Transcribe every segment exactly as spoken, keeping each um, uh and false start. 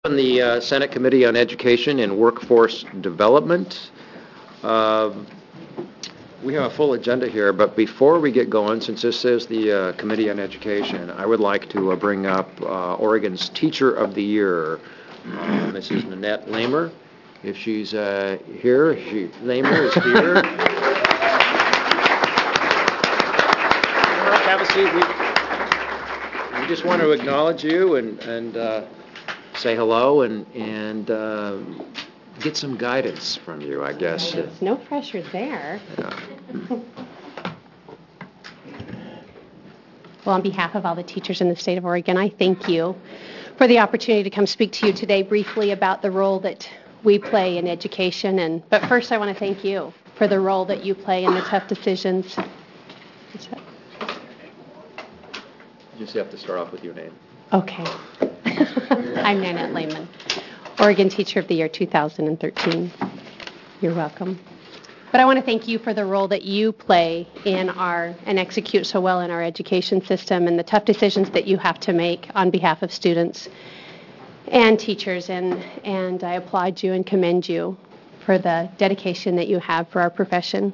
On the uh, Senate Committee on Education and Workforce Development. Uh, we have a full agenda here, but before we get going, since this is the uh, Committee on Education, I would like to uh, bring up uh, Oregon's Teacher of the Year, uh, Missus Nanette Lamer. If she's uh, here, she, Lamer is here. Have a seat. We, we just want to acknowledge you and, and uh, say hello and, and uh, get some guidance from you, I guess. There's no pressure there. Yeah. Well, on behalf of all the teachers in the state of Oregon, I thank you for the opportunity to come speak to you today briefly about the role that we play in education. And but first, I want to thank you for the role that you play in the tough decisions. You just have to start off with your name. Okay. I'm Nanette Lehman, Oregon Teacher of the Year two thousand thirteen. You're welcome. But I want to thank you for the role that you play in our and execute so well in our education system and the tough decisions that you have to make on behalf of students and teachers. And, and I applaud you and commend you for the dedication that you have for our profession.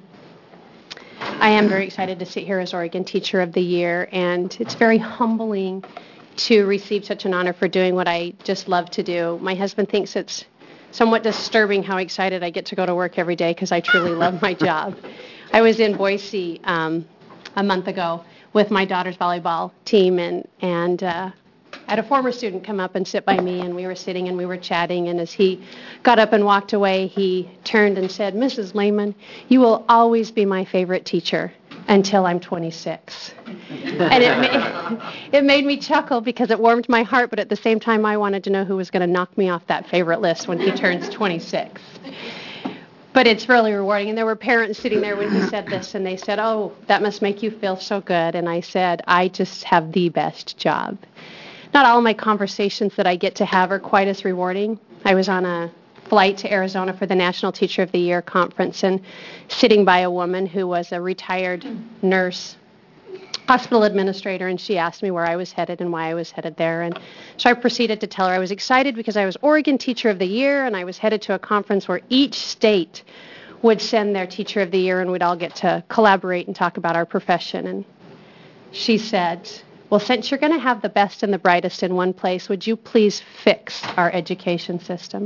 I am very excited to sit here as Oregon Teacher of the Year, and it's very humbling to receive such an honor for doing what I just love to do. My husband thinks it's somewhat disturbing how excited I get to go to work every day because I truly love my job. I was in Boise um, a month ago with my daughter's volleyball team, and, and uh, I had a former student come up and sit by me, and we were sitting and we were chatting, and as he got up and walked away, he turned and said, "Missus Lehman, you will always be my favorite teacher until I'm twenty-six. And it made, it made me chuckle because it warmed my heart, but at the same time I wanted to know who was going to knock me off that favorite list when he turns twenty-six. But it's really rewarding. And there were parents sitting there when he said this, and they said, "Oh, that must make you feel so good." And I said, "I just have the best job." Not all of my conversations that I get to have are quite as rewarding. I was on a flight to Arizona for the National Teacher of the Year conference and sitting by a woman who was a retired nurse, hospital administrator, and she asked me where I was headed and why I was headed there. And so I proceeded to tell her I was excited because I was Oregon Teacher of the Year and I was headed to a conference where each state would send their Teacher of the Year and we'd all get to collaborate and talk about our profession. And she said, "Well, since you're going to have the best and the brightest in one place, would you please fix our education system?"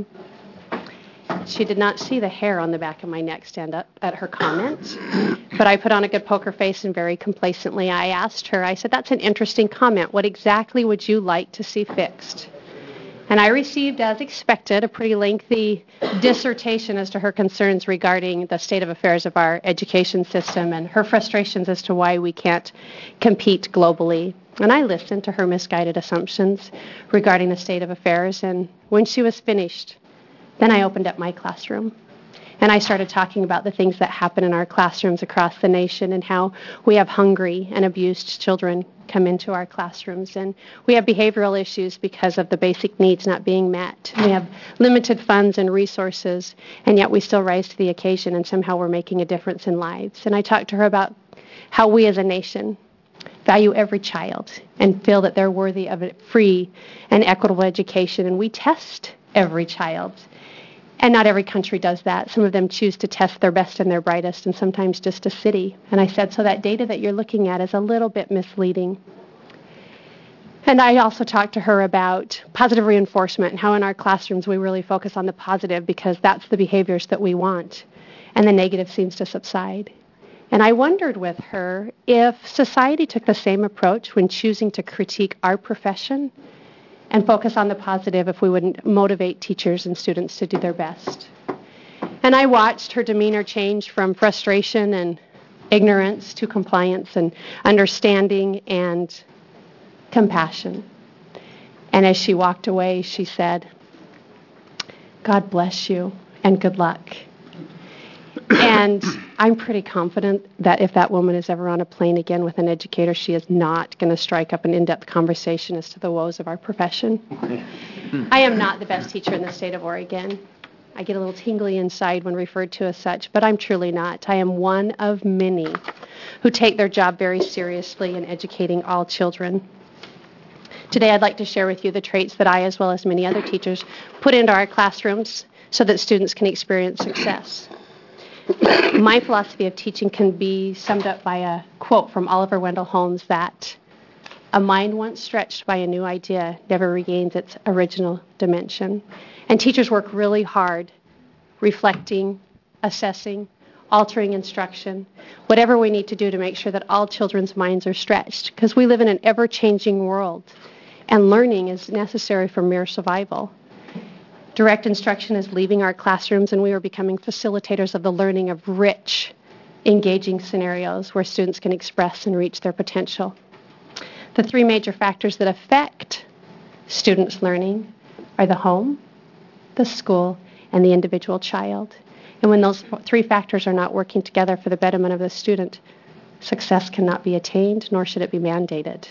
She did not see the hair on the back of my neck stand up at her comment, but I put on a good poker face and very complacently I asked her, I said, "That's an interesting comment. What exactly would you like to see fixed?" And I received, as expected, a pretty lengthy dissertation as to her concerns regarding the state of affairs of our education system and her frustrations as to why we can't compete globally. And I listened to her misguided assumptions regarding the state of affairs, and when she was finished, then I opened up my classroom, and I started talking about the things that happen in our classrooms across the nation and how we have hungry and abused children come into our classrooms, and we have behavioral issues because of the basic needs not being met. We have limited funds and resources, and yet we still rise to the occasion, and somehow we're making a difference in lives. And I talked to her about how we as a nation value every child and feel that they're worthy of a free and equitable education, and we test every child. And not every country does that. Some of them choose to test their best and their brightest, and sometimes just a city. And I said, so that data that you're looking at is a little bit misleading. And I also talked to her about positive reinforcement and how in our classrooms we really focus on the positive because that's the behaviors that we want, and the negative seems to subside. And I wondered with her if society took the same approach when choosing to critique our profession and focus on the positive, if we wouldn't motivate teachers and students to do their best. And I watched her demeanor change from frustration and ignorance to compliance and understanding and compassion. And as she walked away, she said, "God bless you and good luck." And I'm pretty confident that if that woman is ever on a plane again with an educator, she is not going to strike up an in-depth conversation as to the woes of our profession. I am not the best teacher in the state of Oregon. I get a little tingly inside when referred to as such, but I'm truly not. I am one of many who take their job very seriously in educating all children. Today I'd like to share with you the traits that I, as well as many other teachers, put into our classrooms so that students can experience success. My philosophy of teaching can be summed up by a quote from Oliver Wendell Holmes that a mind once stretched by a new idea never regains its original dimension. And teachers work really hard reflecting, assessing, altering instruction, whatever we need to do to make sure that all children's minds are stretched, because we live in an ever-changing world, and learning is necessary for mere survival. Direct instruction is leaving our classrooms, and we are becoming facilitators of the learning of rich, engaging scenarios where students can express and reach their potential. The three major factors that affect students' learning are the home, the school, and the individual child. And when those three factors are not working together for the betterment of the student, success cannot be attained, nor should it be mandated.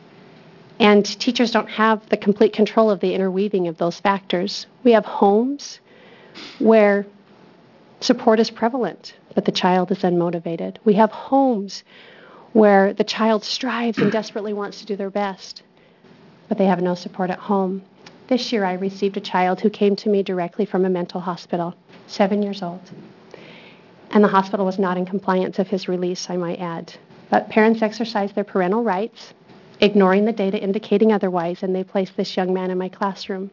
And teachers don't have the complete control of the interweaving of those factors. We have homes where support is prevalent, but the child is unmotivated. We have homes where the child strives and desperately wants to do their best, but they have no support at home. This year I received a child who came to me directly from a mental hospital, seven years old. And the hospital was not in compliance of his release, I might add. But parents exercised their parental rights, ignoring the data indicating otherwise, and they placed this young man in my classroom.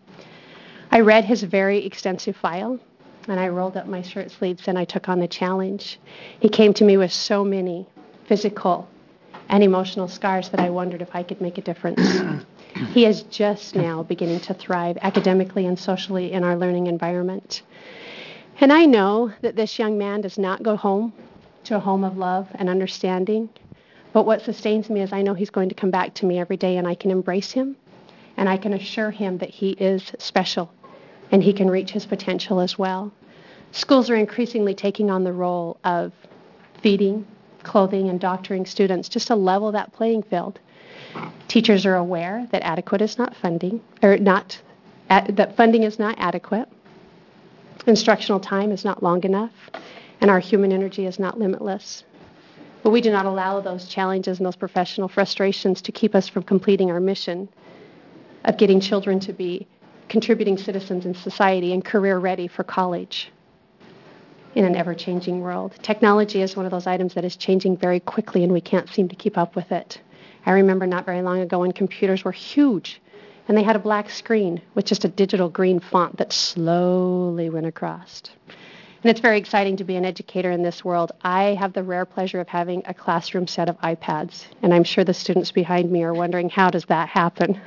I read his very extensive file, and I rolled up my shirt sleeves and I took on the challenge. He came to me with so many physical and emotional scars that I wondered if I could make a difference. He is just now beginning to thrive academically and socially in our learning environment. And I know that this young man does not go home to a home of love and understanding, but what sustains me is I know he's going to come back to me every day, and I can embrace him, and I can assure him that he is special, and he can reach his potential as well. Schools are increasingly taking on the role of feeding, clothing, and doctoring students just to level that playing field. Teachers are aware that adequate is not funding, or not, ad, that funding is not adequate, instructional time is not long enough, and our human energy is not limitless. But we do not allow those challenges and those professional frustrations to keep us from completing our mission of getting children to be contributing citizens in society and career ready for college in an ever-changing world. Technology is one of those items that is changing very quickly, and we can't seem to keep up with it. I remember not very long ago when computers were huge, and they had a black screen with just a digital green font that slowly went across. And it's very exciting to be an educator in this world. I have the rare pleasure of having a classroom set of iPads, and I'm sure the students behind me are wondering, how does that happen?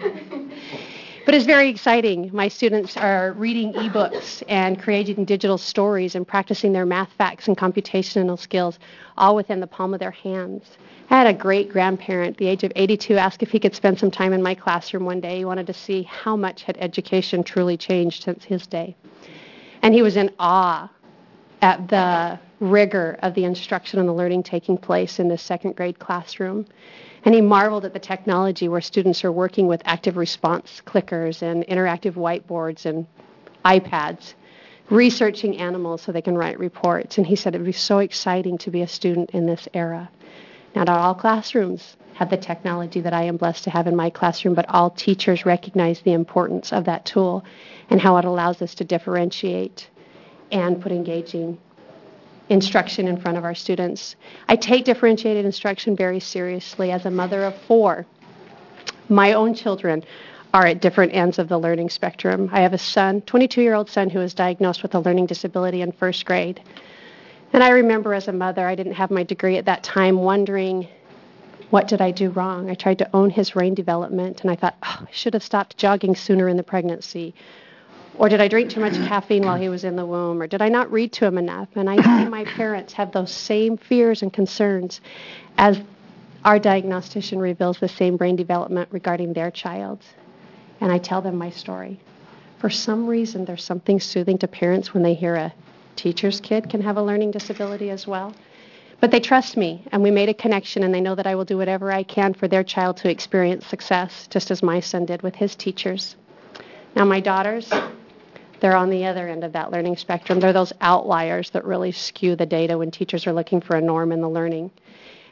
But it's very exciting. My students are reading ebooks and creating digital stories and practicing their math facts and computational skills, all within the palm of their hands. I had a great-grandparent at the age of eighty-two ask if he could spend some time in my classroom one day. He wanted to see how much had education truly changed since his day. And he was in awe at the rigor of the instruction and the learning taking place in this second grade classroom. And he marveled at the technology where students are working with active response clickers and interactive whiteboards and iPads, researching animals so they can write reports. And he said it would be so exciting to be a student in this era. Now, not all classrooms have the technology that I am blessed to have in my classroom, but all teachers recognize the importance of that tool and how it allows us to differentiate and put engaging instruction in front of our students. I take differentiated instruction very seriously as a mother of four. My own children are at different ends of the learning spectrum. I have a son, twenty-two-year-old son, who was diagnosed with a learning disability in first grade. And I remember as a mother, I didn't have my degree at that time, wondering, what did I do wrong? I tried to own his brain development, and I thought, oh, I should have stopped jogging sooner in the pregnancy. Or did I drink too much caffeine while he was in the womb? Or did I not read to him enough? And I see my parents have those same fears and concerns as our diagnostician reveals the same brain development regarding their child. And I tell them my story. For some reason, there's something soothing to parents when they hear a teacher's kid can have a learning disability as well. But they trust me, and we made a connection, and they know that I will do whatever I can for their child to experience success, just as my son did with his teachers. Now, my daughters, they're on the other end of that learning spectrum. They're those outliers that really skew the data when teachers are looking for a norm in the learning.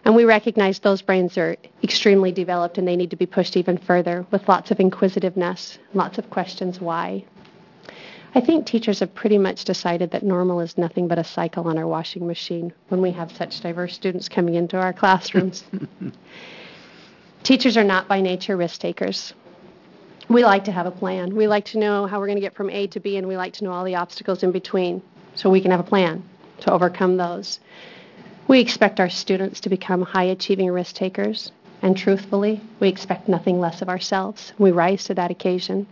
And we recognize those brains are extremely developed and they need to be pushed even further with lots of inquisitiveness, lots of questions why. I think teachers have pretty much decided that normal is nothing but a cycle on our washing machine when we have such diverse students coming into our classrooms. Teachers are not by nature risk takers. We like to have a plan. We like to know how we're going to get from A to B, and we like to know all the obstacles in between so we can have a plan to overcome those. We expect our students to become high-achieving risk takers, and truthfully, we expect nothing less of ourselves. We rise to that occasion.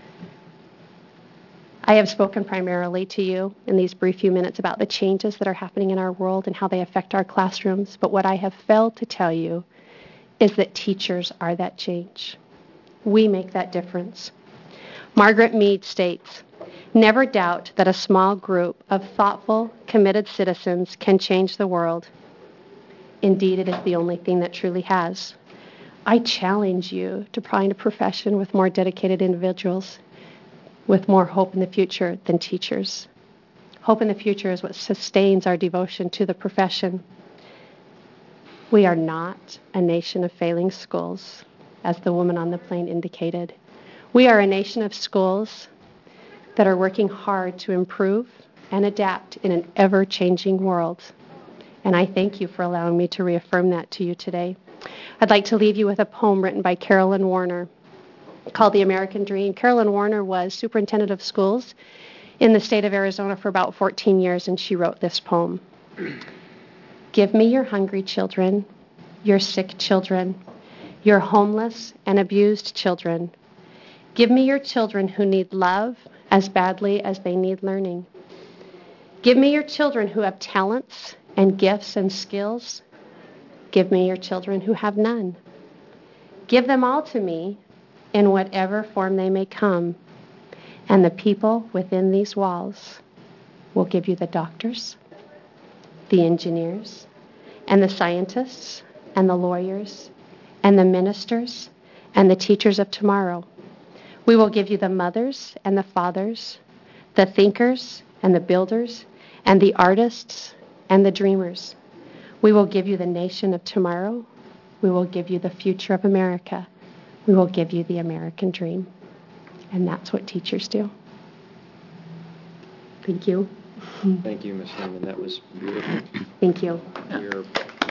I have spoken primarily to you in these brief few minutes about the changes that are happening in our world and how they affect our classrooms, but what I have failed to tell you is that teachers are that change. We make that difference. Margaret Mead states, "Never doubt that a small group of thoughtful, committed citizens can change the world. Indeed, it is the only thing that truly has." I challenge you to find a profession with more dedicated individuals, with more hope in the future than teachers. Hope in the future is what sustains our devotion to the profession. We are not a nation of failing schools, as the woman on the plane indicated. We are a nation of schools that are working hard to improve and adapt in an ever-changing world. And I thank you for allowing me to reaffirm that to you today. I'd like to leave you with a poem written by Carolyn Warner called The American Dream. Carolyn Warner was superintendent of schools in the state of Arizona for about fourteen years, and she wrote this poem. "Give me your hungry children, your sick children, your homeless and abused children. Give me your children who need love as badly as they need learning. Give me your children who have talents and gifts and skills. Give me your children who have none. Give them all to me in whatever form they may come, and the people within these walls will give you the doctors, the engineers, and the scientists, and the lawyers, and the ministers, and the teachers of tomorrow. We will give you the mothers and the fathers, the thinkers and the builders, and the artists and the dreamers. We will give you the nation of tomorrow. We will give you the future of America. We will give you the American dream." And that's what teachers do. Thank you. Thank you, Miz Lehman. That was beautiful. Thank you. You're,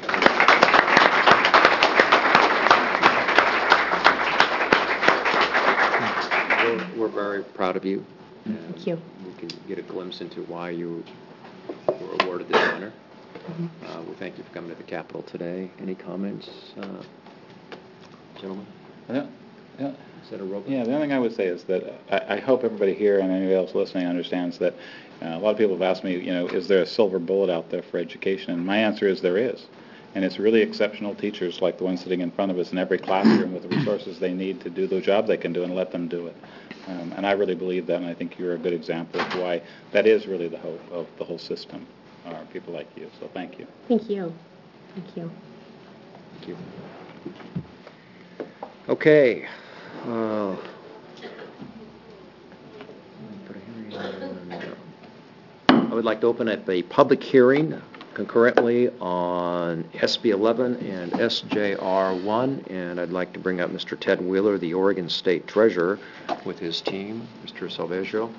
we're, we're very proud of you. Thank you. We can get a glimpse into why you were awarded this honor. Mm-hmm. Uh, we thank you for coming to the Capitol today. Any comments, uh, gentlemen? Yeah, yeah. Is that a roll call? Yeah, the only thing I would say is that I, I hope everybody here and anybody else listening understands that uh, a lot of people have asked me, you know, is there a silver bullet out there for education? And my answer is there is. And it's really exceptional teachers like the ones sitting in front of us in every classroom with the resources they need to do the job they can do and let them do it. Um, and I really believe that, and I think you're a good example of why that is really the hope of the whole system, are people like you. So thank you. Thank you. Thank you. Thank you. Okay. Uh, I would like to open up a public hearing concurrently on S B eleven and S J R one, and I'd like to bring up Mister Ted Wheeler, the Oregon State Treasurer, with his team. Mister Salveggio.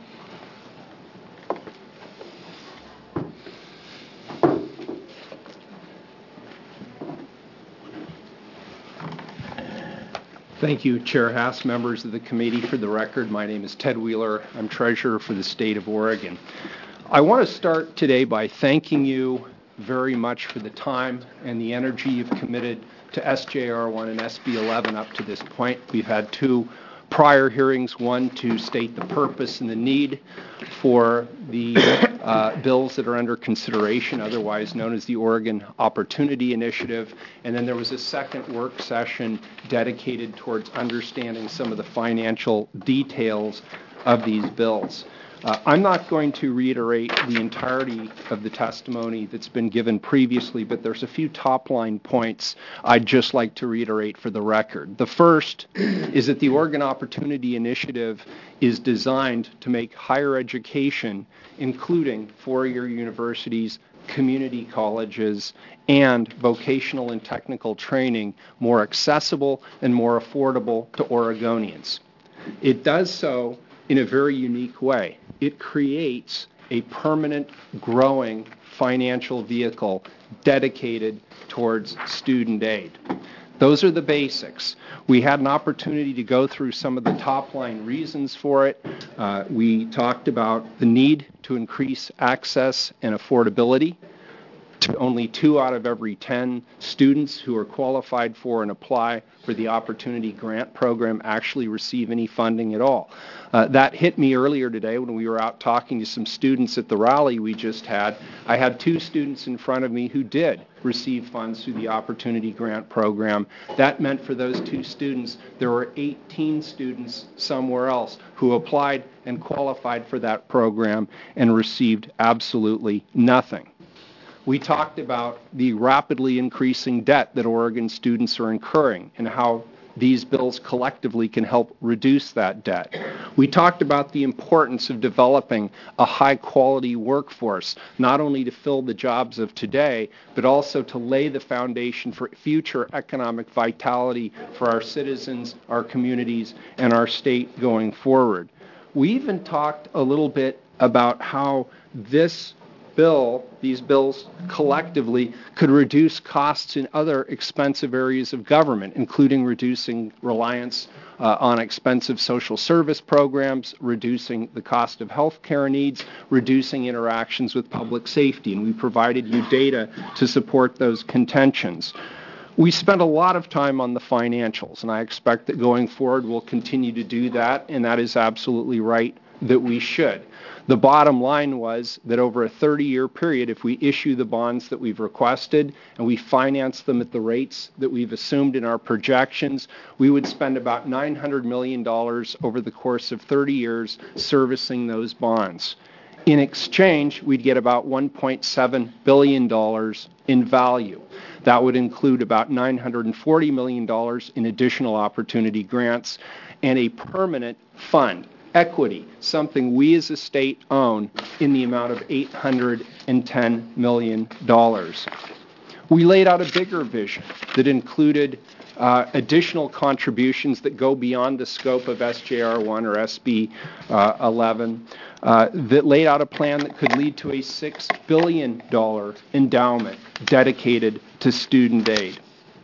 Thank you, Chair Haas, members of the committee. For the record, my name is Ted Wheeler. I'm Treasurer for the state of Oregon. I want to start today by thanking you very much for the time and the energy you've committed to S J R one and S B eleven up to this point. We've had two prior hearings, one to state the purpose and the need for the uh, bills that are under consideration, otherwise known as the Oregon Opportunity Initiative, and then there was a second work session dedicated towards understanding some of the financial details of these bills. Uh, I'm not going to reiterate the entirety of the testimony that's been given previously, but there's a few top-line points I'd just like to reiterate for the record. The first is that the Oregon Opportunity Initiative is designed to make higher education, including four-year universities, community colleges, and vocational and technical training more accessible and more affordable to Oregonians. It does so in a very unique way. It creates a permanent, growing financial vehicle dedicated towards student aid. Those are the basics. We had an opportunity to go through some of the top-line reasons for it. Uh, we talked about the need to increase access and affordability. To only two out of every ten students who are qualified for and apply for the Opportunity Grant Program actually receive any funding at all. Uh, that hit me earlier today when we were out talking to some students at the rally we just had. I had two students in front of me who did receive funds through the Opportunity Grant Program. That meant for those two students, there were eighteen students somewhere else who applied and qualified for that program and received absolutely nothing. We talked about the rapidly increasing debt that Oregon students are incurring and how these bills collectively can help reduce that debt. We talked about the importance of developing a high-quality workforce, not only to fill the jobs of today, but also to lay the foundation for future economic vitality for our citizens, our communities, and our state going forward. We even talked a little bit about how this bill, these bills collectively could reduce costs in other expensive areas of government, including reducing reliance uh, on expensive social service programs, reducing the cost of health care needs, reducing interactions with public safety, and we provided you data to support those contentions. We spent a lot of time on the financials, and I expect that going forward we'll continue to do that, and that is absolutely right that we should. The bottom line was that over a thirty-year period, if we issue the bonds that we've requested and we finance them at the rates that we've assumed in our projections, we would spend about nine hundred million dollars over the course of thirty years servicing those bonds. In exchange, we'd get about one point seven billion dollars in value. That would include about nine hundred forty million dollars in additional opportunity grants and a permanent fund. Equity, something we as a state own in the amount of eight hundred ten million dollars. We laid out a bigger vision that included uh, additional contributions that go beyond the scope of S J R one or S B uh, eleven, uh, that laid out a plan that could lead to a six billion dollars endowment dedicated to student aid.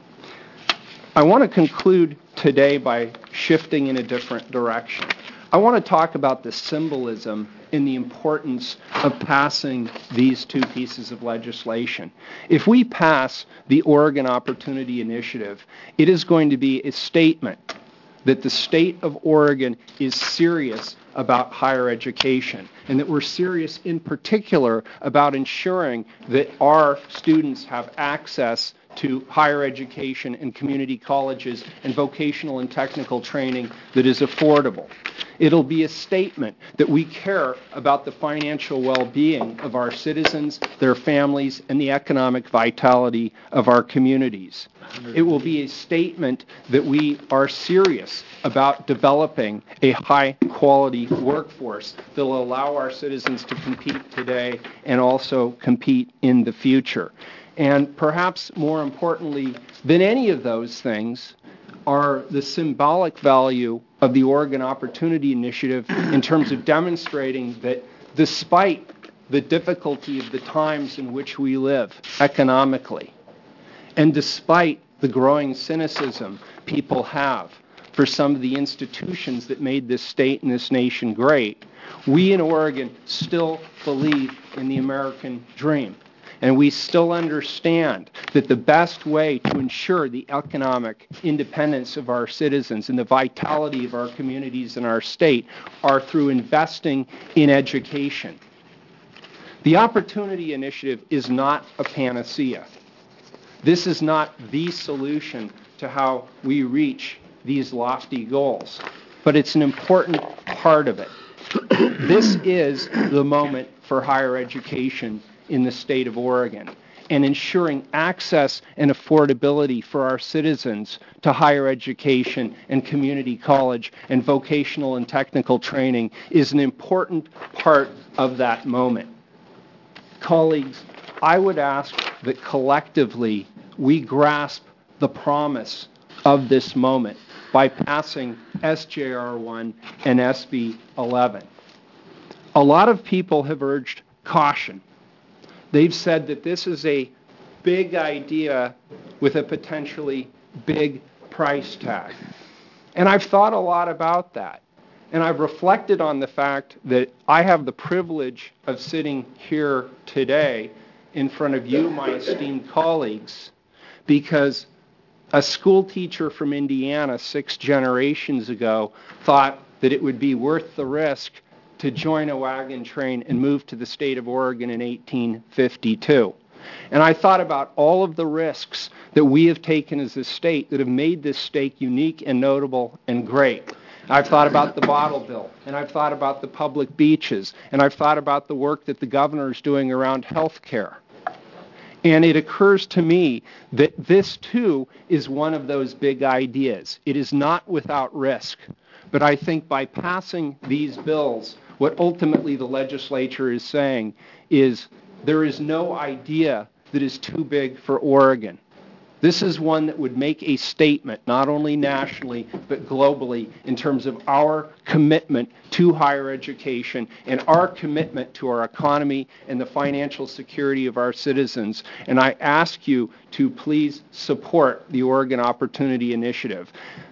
I want to conclude today by shifting in a different direction. I want to talk about the symbolism and the importance of passing these two pieces of legislation. If we pass the Oregon Opportunity Initiative, it is going to be a statement that the state of Oregon is serious about higher education, and that we're serious in particular about ensuring that our students have access to higher education and community colleges and vocational and technical training that is affordable. It'll be a statement that we care about the financial well-being of our citizens, their families, and the economic vitality of our communities. It will be a statement that we are serious about developing a high-quality workforce that will allow our citizens to compete today and also compete in the future. And perhaps more importantly than any of those things are the symbolic value of the Oregon Opportunity Initiative in terms of demonstrating that despite the difficulty of the times in which we live economically, and despite the growing cynicism people have for some of the institutions that made this state and this nation great, we in Oregon still believe in the American dream. And we still understand that the best way to ensure the economic independence of our citizens and the vitality of our communities and our state are through investing in education. The Opportunity Initiative is not a panacea. This is not the solution to how we reach these lofty goals, but it's an important part of it. This is the moment for higher education in the state of Oregon, and ensuring access and affordability for our citizens to higher education and community college and vocational and technical training is an important part of that moment. Colleagues, I would ask that collectively we grasp the promise of this moment by passing S J R one and S B eleven. A lot of people have urged caution. They've said that this is a big idea with a potentially big price tag. And I've thought a lot about that. And I've reflected on the fact that I have the privilege of sitting here today in front of you, my esteemed colleagues, because a school teacher from Indiana six generations ago thought that it would be worth the risk to join a wagon train and move to the state of Oregon in eighteen fifty-two. And I thought about all of the risks that we have taken as a state that have made this state unique and notable and great. I've thought about the bottle bill, and I've thought about the public beaches, and I've thought about the work that the governor is doing around health care. And it occurs to me that this, too, is one of those big ideas. It is not without risk. But I think by passing these bills, what ultimately the legislature is saying is there is no idea that is too big for Oregon. This is one that would make a statement, not only nationally, but globally, in terms of our commitment to higher education and our commitment to our economy and the financial security of our citizens. And I ask you to please support the Oregon Opportunity Initiative.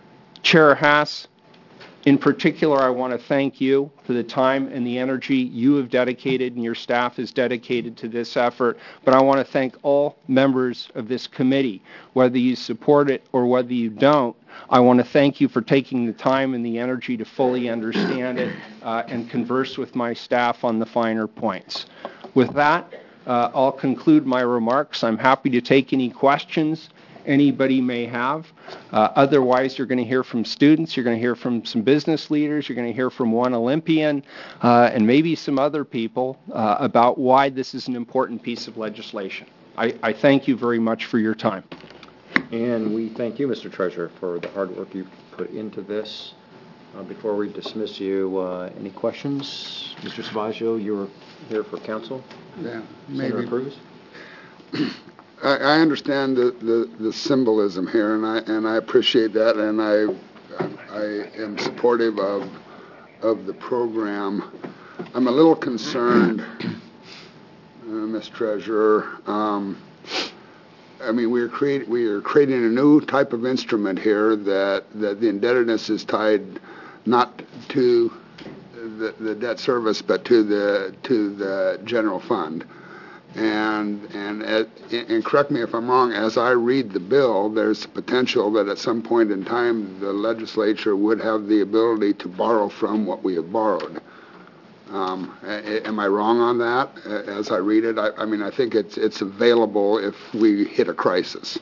Chair Haas, in particular, I want to thank you for the time and the energy you have dedicated and your staff has dedicated to this effort. But I want to thank all members of this committee, whether you support it or whether you don't. I want to thank you for taking the time and the energy to fully understand it uh, and converse with my staff on the finer points. With that, uh, I'll conclude my remarks. I'm happy to take any questions anybody may have. Uh, otherwise, you're going to hear from students, you're going to hear from some business leaders, you're going to hear from one Olympian, uh, and maybe some other people uh, about why this is an important piece of legislation. I, I thank you very much for your time. And we thank you, Mister Treasurer, for the hard work you put into this. Uh, before we dismiss you, uh, any questions? Mister Savaggio, you're here for council? Yeah, Senator maybe. Cruz? I, I understand the, the, the symbolism here, and I and I appreciate that, and I I am supportive of of the program. I'm a little concerned, uh, Miz Treasurer. Um, I mean, we are create we are creating a new type of instrument here that that the indebtedness is tied not to the, the debt service, but to the to the general fund. And and at, and correct me if I'm wrong, as I read the bill, there's potential that at some point in time the legislature would have the ability to borrow from what we have borrowed. Um, a, am I wrong on that? As I read it, I, I mean, I think it's it's available if we hit a crisis.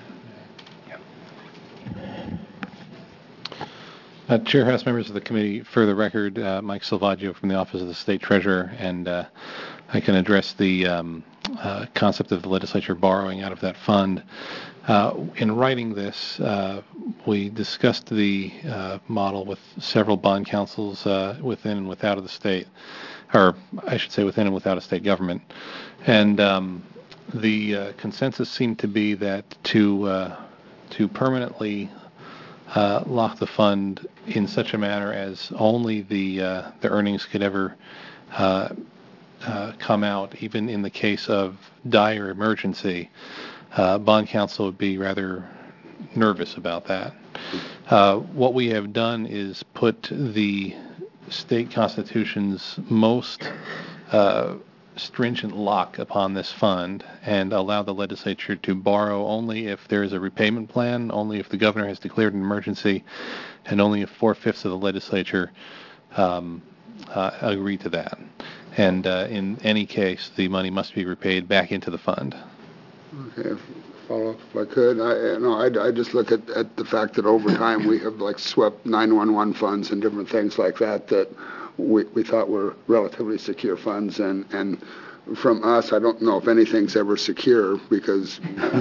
Uh, Chair, House members of the committee, for the record, uh, Mike Salvaggio from the Office of the State Treasurer, and uh, I can address the um, uh, concept of the legislature borrowing out of that fund. Uh, in writing this, uh, we discussed the uh, model with several bond councils uh, within and without of the state, or I should say within and without a state government. And um, the uh, consensus seemed to be that to uh, to permanently uh, lock the fund in such a manner as only the uh, the earnings could ever uh, uh, come out, even in the case of dire emergency. Uh, bond counsel would be rather nervous about that. Uh, what we have done is put the state constitution's most uh, stringent lock upon this fund and allow the legislature to borrow only if there is a repayment plan, only if the governor has declared an emergency, and only if four-fifths of the legislature um, uh, agree to that. And uh, in any case, the money must be repaid back into the fund. Okay, follow up if I could. I, no, I, I just look at, at the fact that over time we have like swept nine one one funds and different things like that that we, we thought were relatively secure funds, and, and from us, I don't know if anything's ever secure because,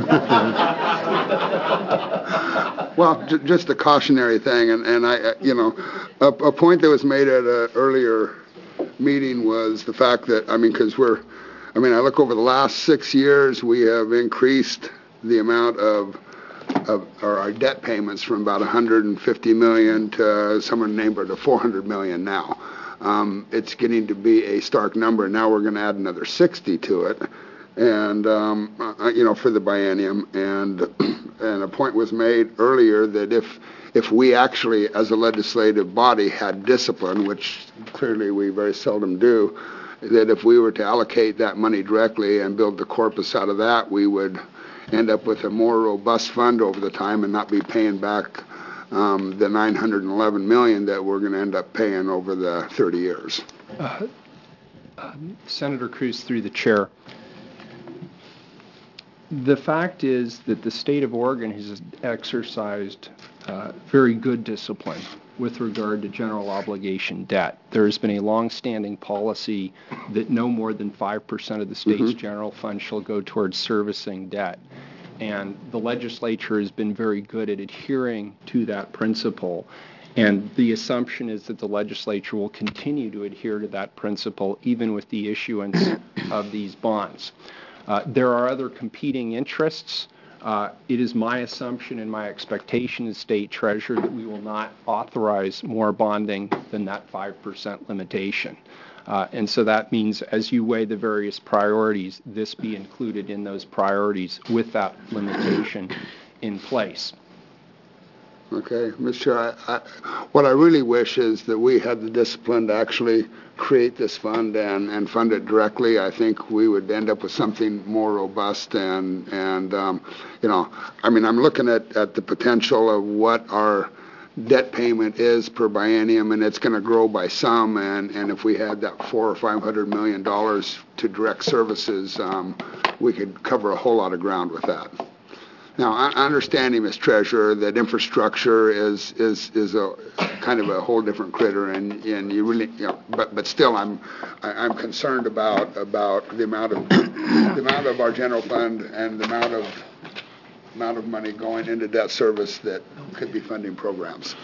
well, j- just a cautionary thing, and, and I, you know, a, a point that was made at an earlier meeting was the fact that, I mean, because we're, I mean, I look over the last six years, we have increased the amount of, of or our debt payments from about one hundred fifty million to somewhere in the neighborhood of four hundred million now. Um, it's getting to be a stark number. Now we're going to add another sixty to it, and um, uh, you know, for the biennium. And and a point was made earlier that if if we actually, as a legislative body, had discipline, which clearly we very seldom do, that if we were to allocate that money directly and build the corpus out of that, we would end up with a more robust fund over the time and not be paying back um, the nine hundred eleven million dollars that we're going to end up paying over the thirty years. Uh, um, Senator Cruz, through the chair. The fact is that the state of Oregon has exercised uh, very good discipline with regard to general obligation debt. There has been a long-standing policy that no more than five percent of the state's mm-hmm. general fund shall go towards servicing debt. And the legislature has been very good at adhering to that principle. And the assumption is that the legislature will continue to adhere to that principle even with the issuance of these bonds. Uh, there are other competing interests. Uh, it is my assumption and my expectation as state treasurer that we will not authorize more bonding than that five percent limitation. Uh, and so that means as you weigh the various priorities, this be included in those priorities with that limitation in place. Okay, Mister Chair, I, I, what I really wish is that we had the discipline to actually create this fund and, and fund it directly. I think we would end up with something more robust and, and um, you know, I mean, I'm looking at, at the potential of what our debt payment is per biennium, and it's going to grow by some, and, and if we had that four or five hundred million dollars to direct services, um, we could cover a whole lot of ground with that. Now, I understanding, Miz Treasurer, that infrastructure is is is a kind of a whole different critter, and, and you really, you know, but but still, I'm I, I'm concerned about about the amount of the amount of our general fund and the amount of amount of money going into debt service that could be funding programs.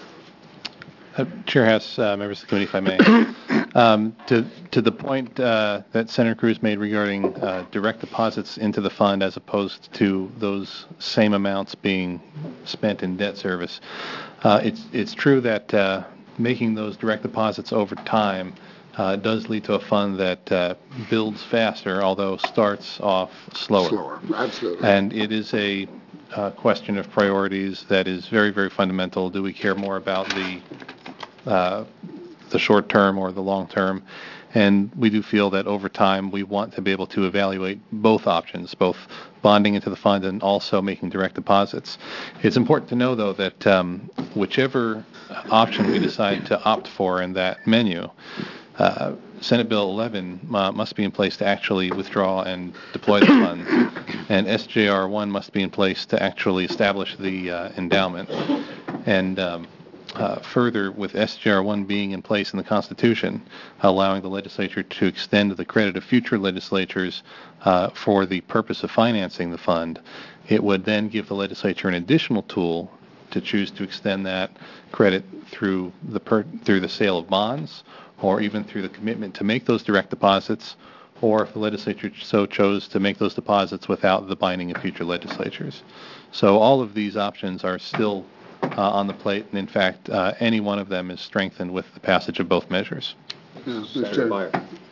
Uh, Chair Hess, uh, members of the committee, if I may. Um, to, to the point uh, that Senator Cruz made regarding uh, direct deposits into the fund as opposed to those same amounts being spent in debt service, uh, it's, it's true that uh, making those direct deposits over time uh, does lead to a fund that uh, builds faster, although starts off slower. Slower, absolutely. And it is a uh, question of priorities that is very, very fundamental. Do we care more about the Uh, the short term or the long term? And we do feel that over time we want to be able to evaluate both options, both bonding into the fund and also making direct deposits. It's important to know, though, that um, whichever option we decide to opt for in that menu, uh, Senate Bill eleven uh, must be in place to actually withdraw and deploy the funds, and S J R one must be in place to actually establish the uh, endowment. And um, Uh, further, with S J R one being in place in the Constitution, allowing the legislature to extend the credit of future legislatures uh, for the purpose of financing the fund, it would then give the legislature an additional tool to choose to extend that credit through the per- through the sale of bonds, or even through the commitment to make those direct deposits, or if the legislature so chose to make those deposits without the binding of future legislatures. So all of these options are still Uh, on the plate, and in fact, uh, any one of them is strengthened with the passage of both measures. Yeah, Senator Byer.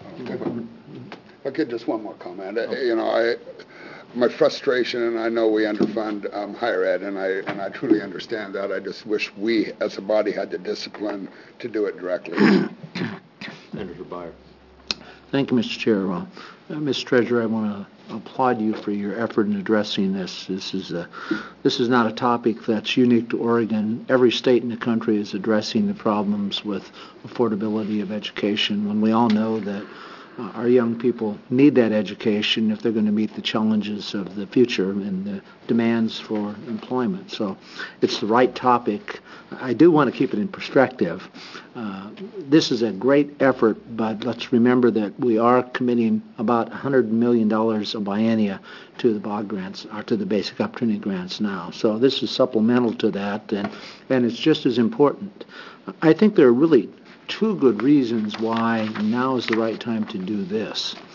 Okay, just one more comment. Uh, you know, I, my frustration, and I know we underfund um, higher ed, and I and I truly understand that. I just wish we, as a body, had the discipline to do it directly. Senator Byer. Thank you, Mister Chair. Uh, Mister Treasurer, I want to applaud you for your effort in addressing this. This is a, this is not a topic that's unique to Oregon. Every state in the country is addressing the problems with affordability of education, when we all know that uh, our young people need that education if they're going to meet the challenges of the future and the demands for employment. So it's the right topic. I do want to keep it in perspective. Uh, this is a great effort, but let's remember that we are committing about one hundred million dollars a biennia to the B O G grants, or to the basic opportunity grants now. So this is supplemental to that, and, and it's just as important. I think there are really two good reasons why now is the right time to do this.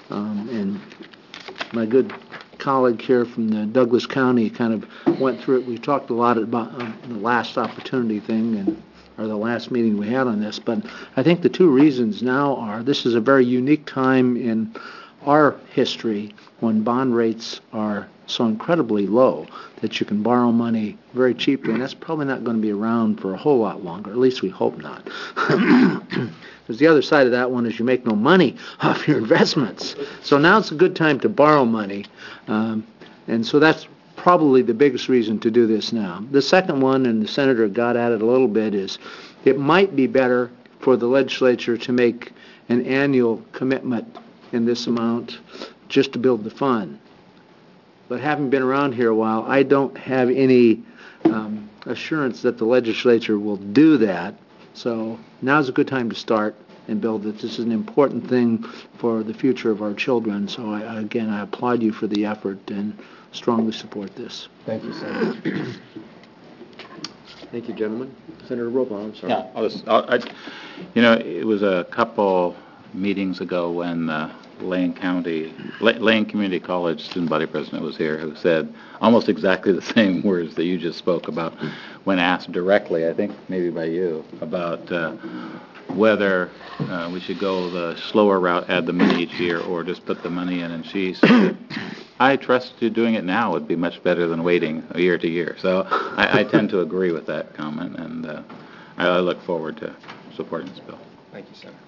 Um, and my good colleague here from the Douglas County kind of went through it. We talked a lot about uh, the last opportunity thing and or the last meeting we had on this, but I think the two reasons now are this is a very unique time in our history when bond rates are so incredibly low that you can borrow money very cheaply, and that's probably not going to be around for a whole lot longer. At least we hope not. Because the other side of that one is you make no money off your investments. So now it's a good time to borrow money, um, and so that's probably the biggest reason to do this now. The second one, and the Senator got at it a little bit, is it might be better for the legislature to make an annual commitment in this amount just to build the fund. But having been around here a while, I don't have any um, assurance that the legislature will do that. So now's a good time to start and build it. This is an important thing for the future of our children. So I, again, I applaud you for the effort and strongly support this. Thank you, Senator. Thank you, gentlemen. Senator Robo, I'm sorry. Yeah, I'll just, I'll, I, you know, it was a couple meetings ago when uh, Lane County, Lane Community College student body president was here who said almost exactly the same words that you just spoke about when asked directly, I think maybe by you, about uh, whether uh, we should go the slower route, add the money each year, or just put the money in. And she said, I trust you doing it now would be much better than waiting a year to year. So I, I tend to agree with that comment, and uh, I, I look forward to supporting this bill. Thank you, Senator.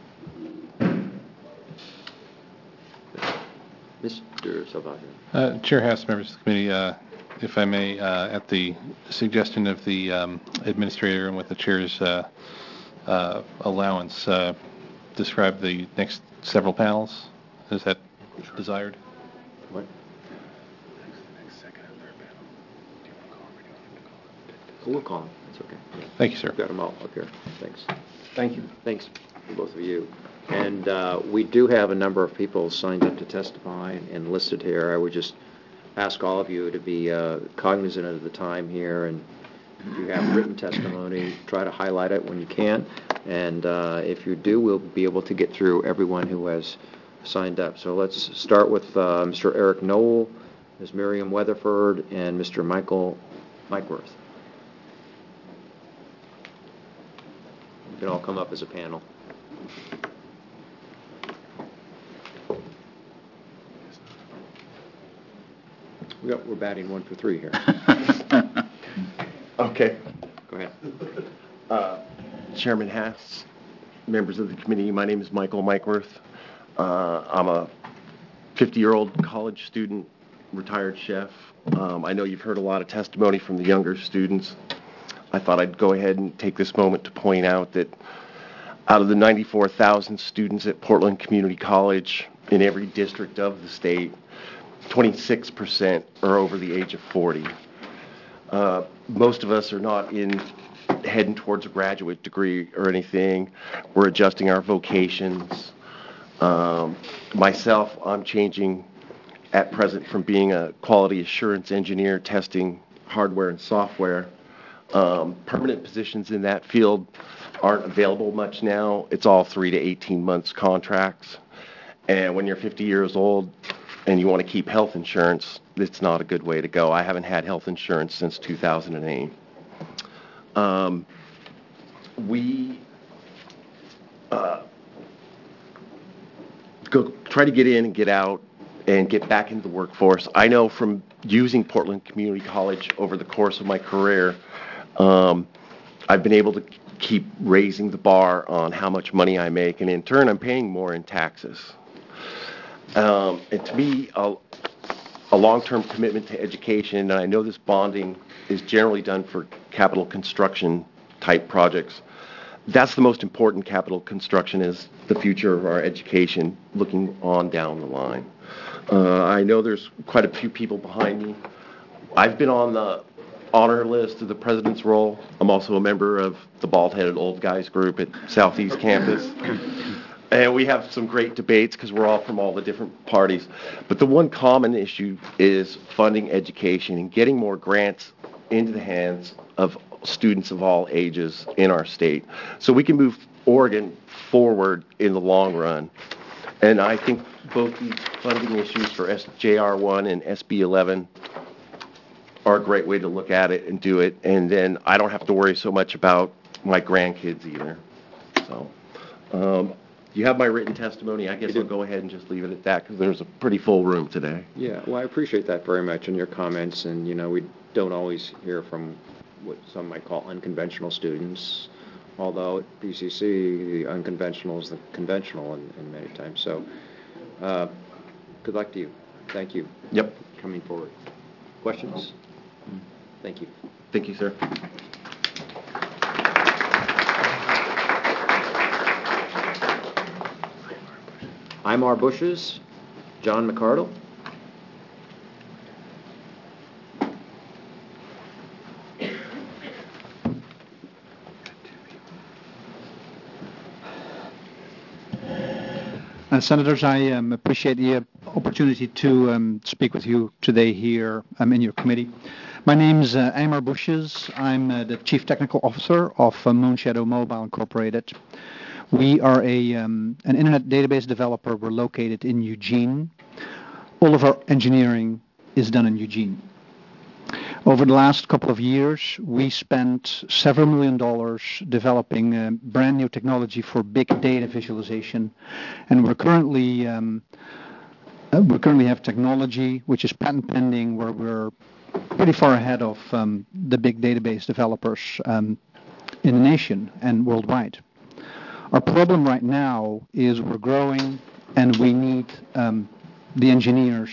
Mister Salvaggio. Uh, Chair Haas, members of the committee, uh, if I may, uh, at the suggestion of the um, administrator and with the chair's uh, uh, allowance, uh, describe the next several panels. Is that desired? What? We'll call him. That's okay. Yeah. Thank you, sir. We've got them all up here. Thanks. Thank you. Thanks to both of you. And uh, we do have a number of people signed up to testify and listed here. I would just ask all of you to be uh, cognizant of the time here, and if you have written testimony, try to highlight it when you can. And uh, if you do, we'll be able to get through everyone who has signed up. So let's start with uh, Mister Eric Knoll, Miz Miriam Weatherford, and Mister Michael Mikeworth. You can all come up as a panel. We got, we're batting one for three here. Okay. Go ahead. Uh, Chairman Haas, members of the committee, my name is Michael Mikeworth. Uh, I'm a fifty-year-old college student, retired chef. Um, I know you've heard a lot of testimony from the younger students. I thought I'd go ahead and take this moment to point out that out of the ninety-four thousand students at Portland Community College in every district of the state, twenty-six percent are over the age of forty. Uh, most of us are not in heading towards a graduate degree or anything. We're adjusting our vocations. Um, myself, I'm changing at present from being a quality assurance engineer testing hardware and software. Um, permanent positions in that field aren't available much now. It's all three to eighteen months contracts. And when you're fifty years old and you want to keep health insurance, it's not a good way to go. I haven't had health insurance since two thousand eight. Um, we uh, go try to get in and get out and get back into the workforce. I know from using Portland Community College over the course of my career, um, I've been able to keep raising the bar on how much money I make, and in turn, I'm paying more in taxes. Um, and to me, a, a long-term commitment to education, and I know this bonding is generally done for capital construction type projects. That's the most important. Capital construction is the future of our education looking on down the line. Uh, I know there's quite a few people behind me. I've been on the honor list of the president's roll. I'm also a member of the Bald-Headed Old Guys group at Southeast Campus. And we have some great debates because we're all from all the different parties. But the one common issue is funding education and getting more grants into the hands of students of all ages in our state so we can move Oregon forward in the long run. And I think both these funding issues for S J R one and S B eleven are a great way to look at it and do it. And then I don't have to worry so much about my grandkids either. So, um, you have my written testimony. I guess I'll go ahead and just leave it at that because there's a pretty full room today. Yeah, well, I appreciate that very much in your comments, and, you know, we don't always hear from what some might call unconventional students, although at P C C, the unconventional is the conventional in, in many times. So, uh, good luck to you. Thank you. Yep. For coming forward. Questions? Thank you. Thank you, sir. Imar Bushes, John McCardle. Uh, Senators, I um, appreciate the uh, opportunity to um, speak with you today here um, in your committee. My name's uh, Imar Bushes. I'm uh, the Chief Technical Officer of uh, Moonshadow Mobile Incorporated. We are a um, an internet database developer. We're located in Eugene. All of our engineering is done in Eugene. Over the last couple of years, we spent several million dollars developing uh, brand new technology for big data visualization, and we're currently um, uh, we currently have technology which is patent pending, where we're pretty far ahead of um, the big database developers um, in the nation and worldwide. Our problem right now is we're growing, and we need um, the engineers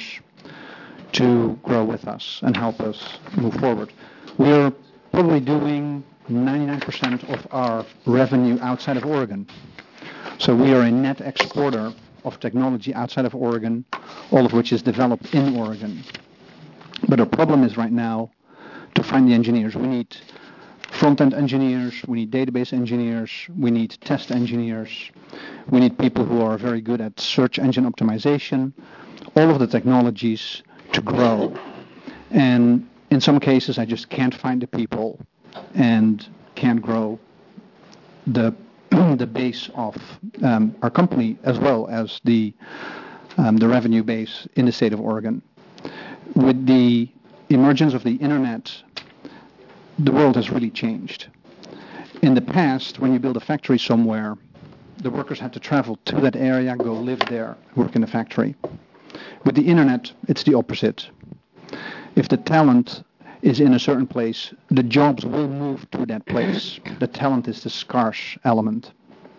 to grow with us and help us move forward. We're probably doing ninety-nine percent of our revenue outside of Oregon. So we are a net exporter of technology outside of Oregon, all of which is developed in Oregon. But our problem is right now to find the engineers. We need front-end engineers, we need database engineers, we need test engineers, we need people who are very good at search engine optimization, all of the technologies to grow. And in some cases, I just can't find the people and can't grow the the base of um, our company as well as the um, the revenue base in the state of Oregon. With the emergence of the internet, the world has really changed. In the past, when you build a factory somewhere, the workers had to travel to that area, go live there, work in the factory. With the internet, it's the opposite. If the talent is in a certain place, the jobs will move to that place. The talent is the scarce element.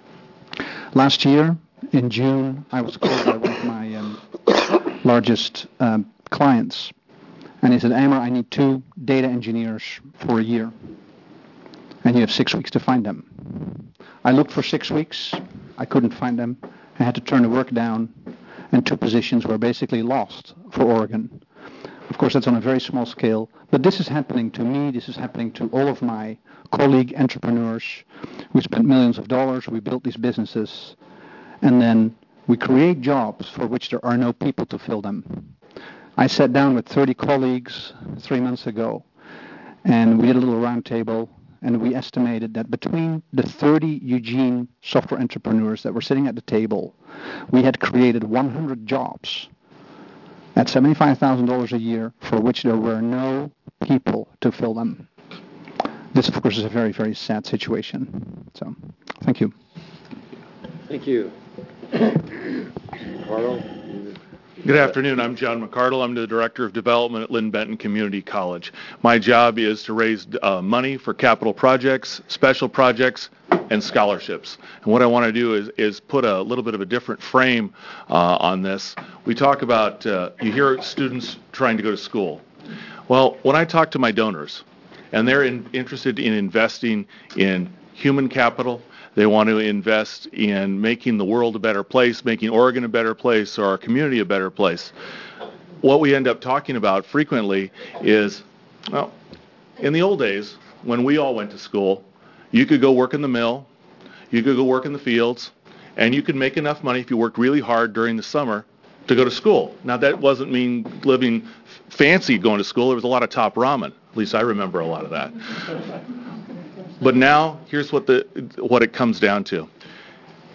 Last year, in June, I was called by one of my um, largest um, clients, and he said, Imar, I need two data engineers for a year, and you have six weeks to find them. I looked for six weeks. I couldn't find them. I had to turn the work down, and two positions were basically lost for Oregon. Of course, that's on a very small scale, but this is happening to me. This is happening to all of my colleague entrepreneurs. We spent millions of dollars. We built these businesses, and then we create jobs for which there are no people to fill them. I sat down with thirty colleagues three months ago, and we did a little roundtable, and we estimated that between the thirty Eugene software entrepreneurs that were sitting at the table, we had created one hundred jobs at seventy-five thousand dollars a year for which there were no people to fill them. This, of course, is a very, very sad situation. So, thank you. Thank you. Carl? Good afternoon. I'm John McCardle. I'm the Director of Development at Lynn Benton Community College. My job is to raise uh, money for capital projects, special projects, and scholarships. And what I want to do is, is put a little bit of a different frame uh, on this. We talk about, uh, you hear students trying to go to school. Well, when I talk to my donors, and they're in, interested in investing in human capital, they want to invest in making the world a better place, making Oregon a better place, or our community a better place. What we end up talking about frequently is, well, in the old days, when we all went to school, you could go work in the mill, you could go work in the fields, and you could make enough money if you worked really hard during the summer to go to school. Now, that doesn't mean living fancy going to school. There was a lot of top ramen. At least I remember a lot of that. But now, here's what the what it comes down to.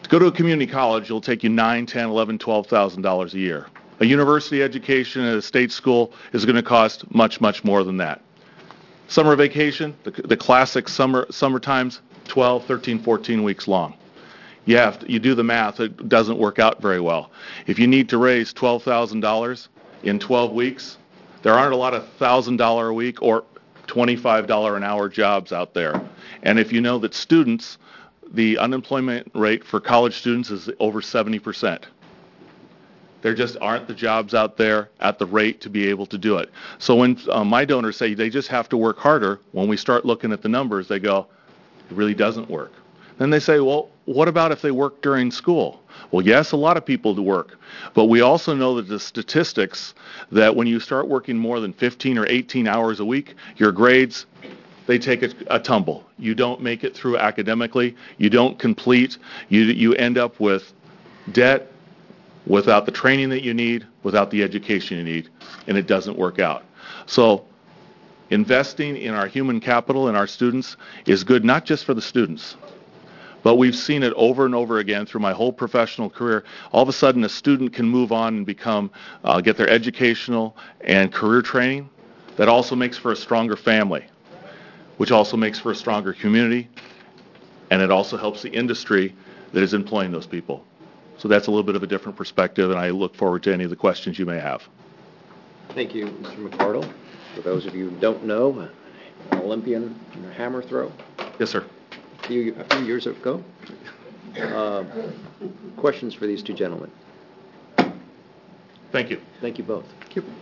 To go to a community college, it'll take you nine, ten, eleven, twelve thousand dollars a year. A university education at a state school is going to cost much, much more than that. Summer vacation, the, the classic summer summer times, twelve, thirteen, fourteen weeks long. You have to, you do the math, it doesn't work out very well. If you need to raise twelve thousand dollars in twelve weeks, there aren't a lot of one thousand dollars a week or twenty-five dollars an hour jobs out there. And if you know that students, the unemployment rate for college students is over seventy percent. There just aren't the jobs out there at the rate to be able to do it. So when uh, my donors say they just have to work harder, when we start looking at the numbers, they go, it really doesn't work. Then they say, well, what about if they work during school? Well, yes, a lot of people do work. But we also know that the statistics that when you start working more than fifteen or eighteen hours a week, your grades, they take a, a tumble. You don't make it through academically. You don't complete. You, you end up with debt, without the training that you need, without the education you need, and it doesn't work out. So investing in our human capital and our students is good not just for the students, but we've seen it over and over again through my whole professional career. All of a sudden, a student can move on and become, uh, get their educational and career training. That also makes for a stronger family, which also makes for a stronger community, and it also helps the industry that is employing those people. So that's a little bit of a different perspective, and I look forward to any of the questions you may have. Thank you, Mister McArdle. For those of you who don't know, an Olympian in the hammer throw. Yes, sir. A few, a few years ago. Uh, questions for these two gentlemen? Thank you. Thank you both. Thank you.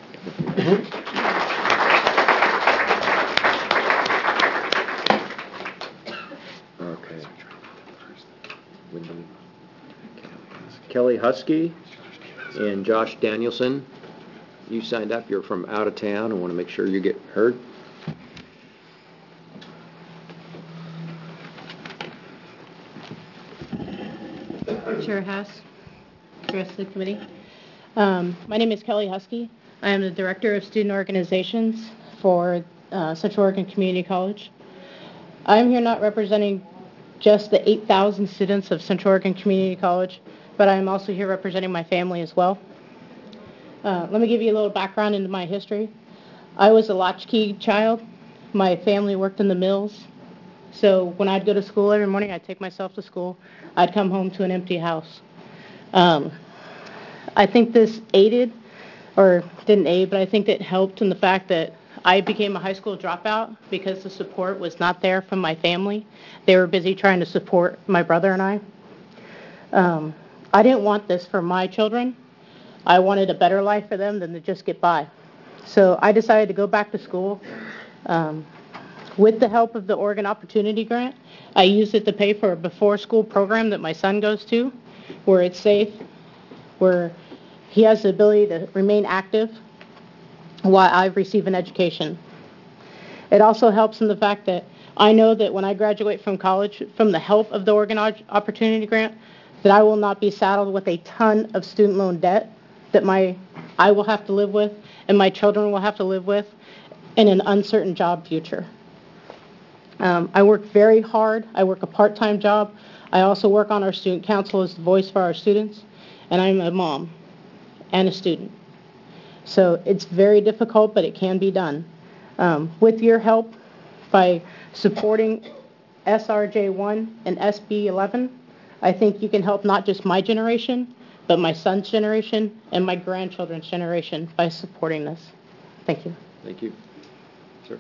Okay. Kelly Husky and Josh Danielson, you signed up. You're from out of town and want to make sure you get heard. Chair Haas, the rest of the committee. Um, my name is Kelly Husky. I am the Director of Student Organizations for uh, Central Oregon Community College. I am here not representing just the eight thousand students of Central Oregon Community College, but I am also here representing my family as well. Uh, let me give you a little background into my history. I was a latchkey child. My family worked in the mills. So when I'd go to school every morning, I'd take myself to school. I'd come home to an empty house. Um, I think this aided, or didn't aid, but I think it helped in the fact that I became a high school dropout because the support was not there from my family. They were busy trying to support my brother and I. Um, I didn't want this for my children. I wanted a better life for them than to just get by. So I decided to go back to school. Um, with the help of the Oregon Opportunity Grant, I used it to pay for a before-school program that my son goes to, where it's safe, where he has the ability to remain active while I receive an education. It also helps in the fact that I know that when I graduate from college, from the help of the Oregon Opportunity Grant, that I will not be saddled with a ton of student loan debt that my I will have to live with and my children will have to live with in an uncertain job future. Um, I work very hard. I work a part-time job. I also work on our student council as the voice for our students, and I'm a mom and a student. So it's very difficult, but it can be done. Um, with your help, by supporting S R J one and S B eleven, I think you can help not just my generation, but my son's generation and my grandchildren's generation by supporting this. Thank you. Thank you. Sir.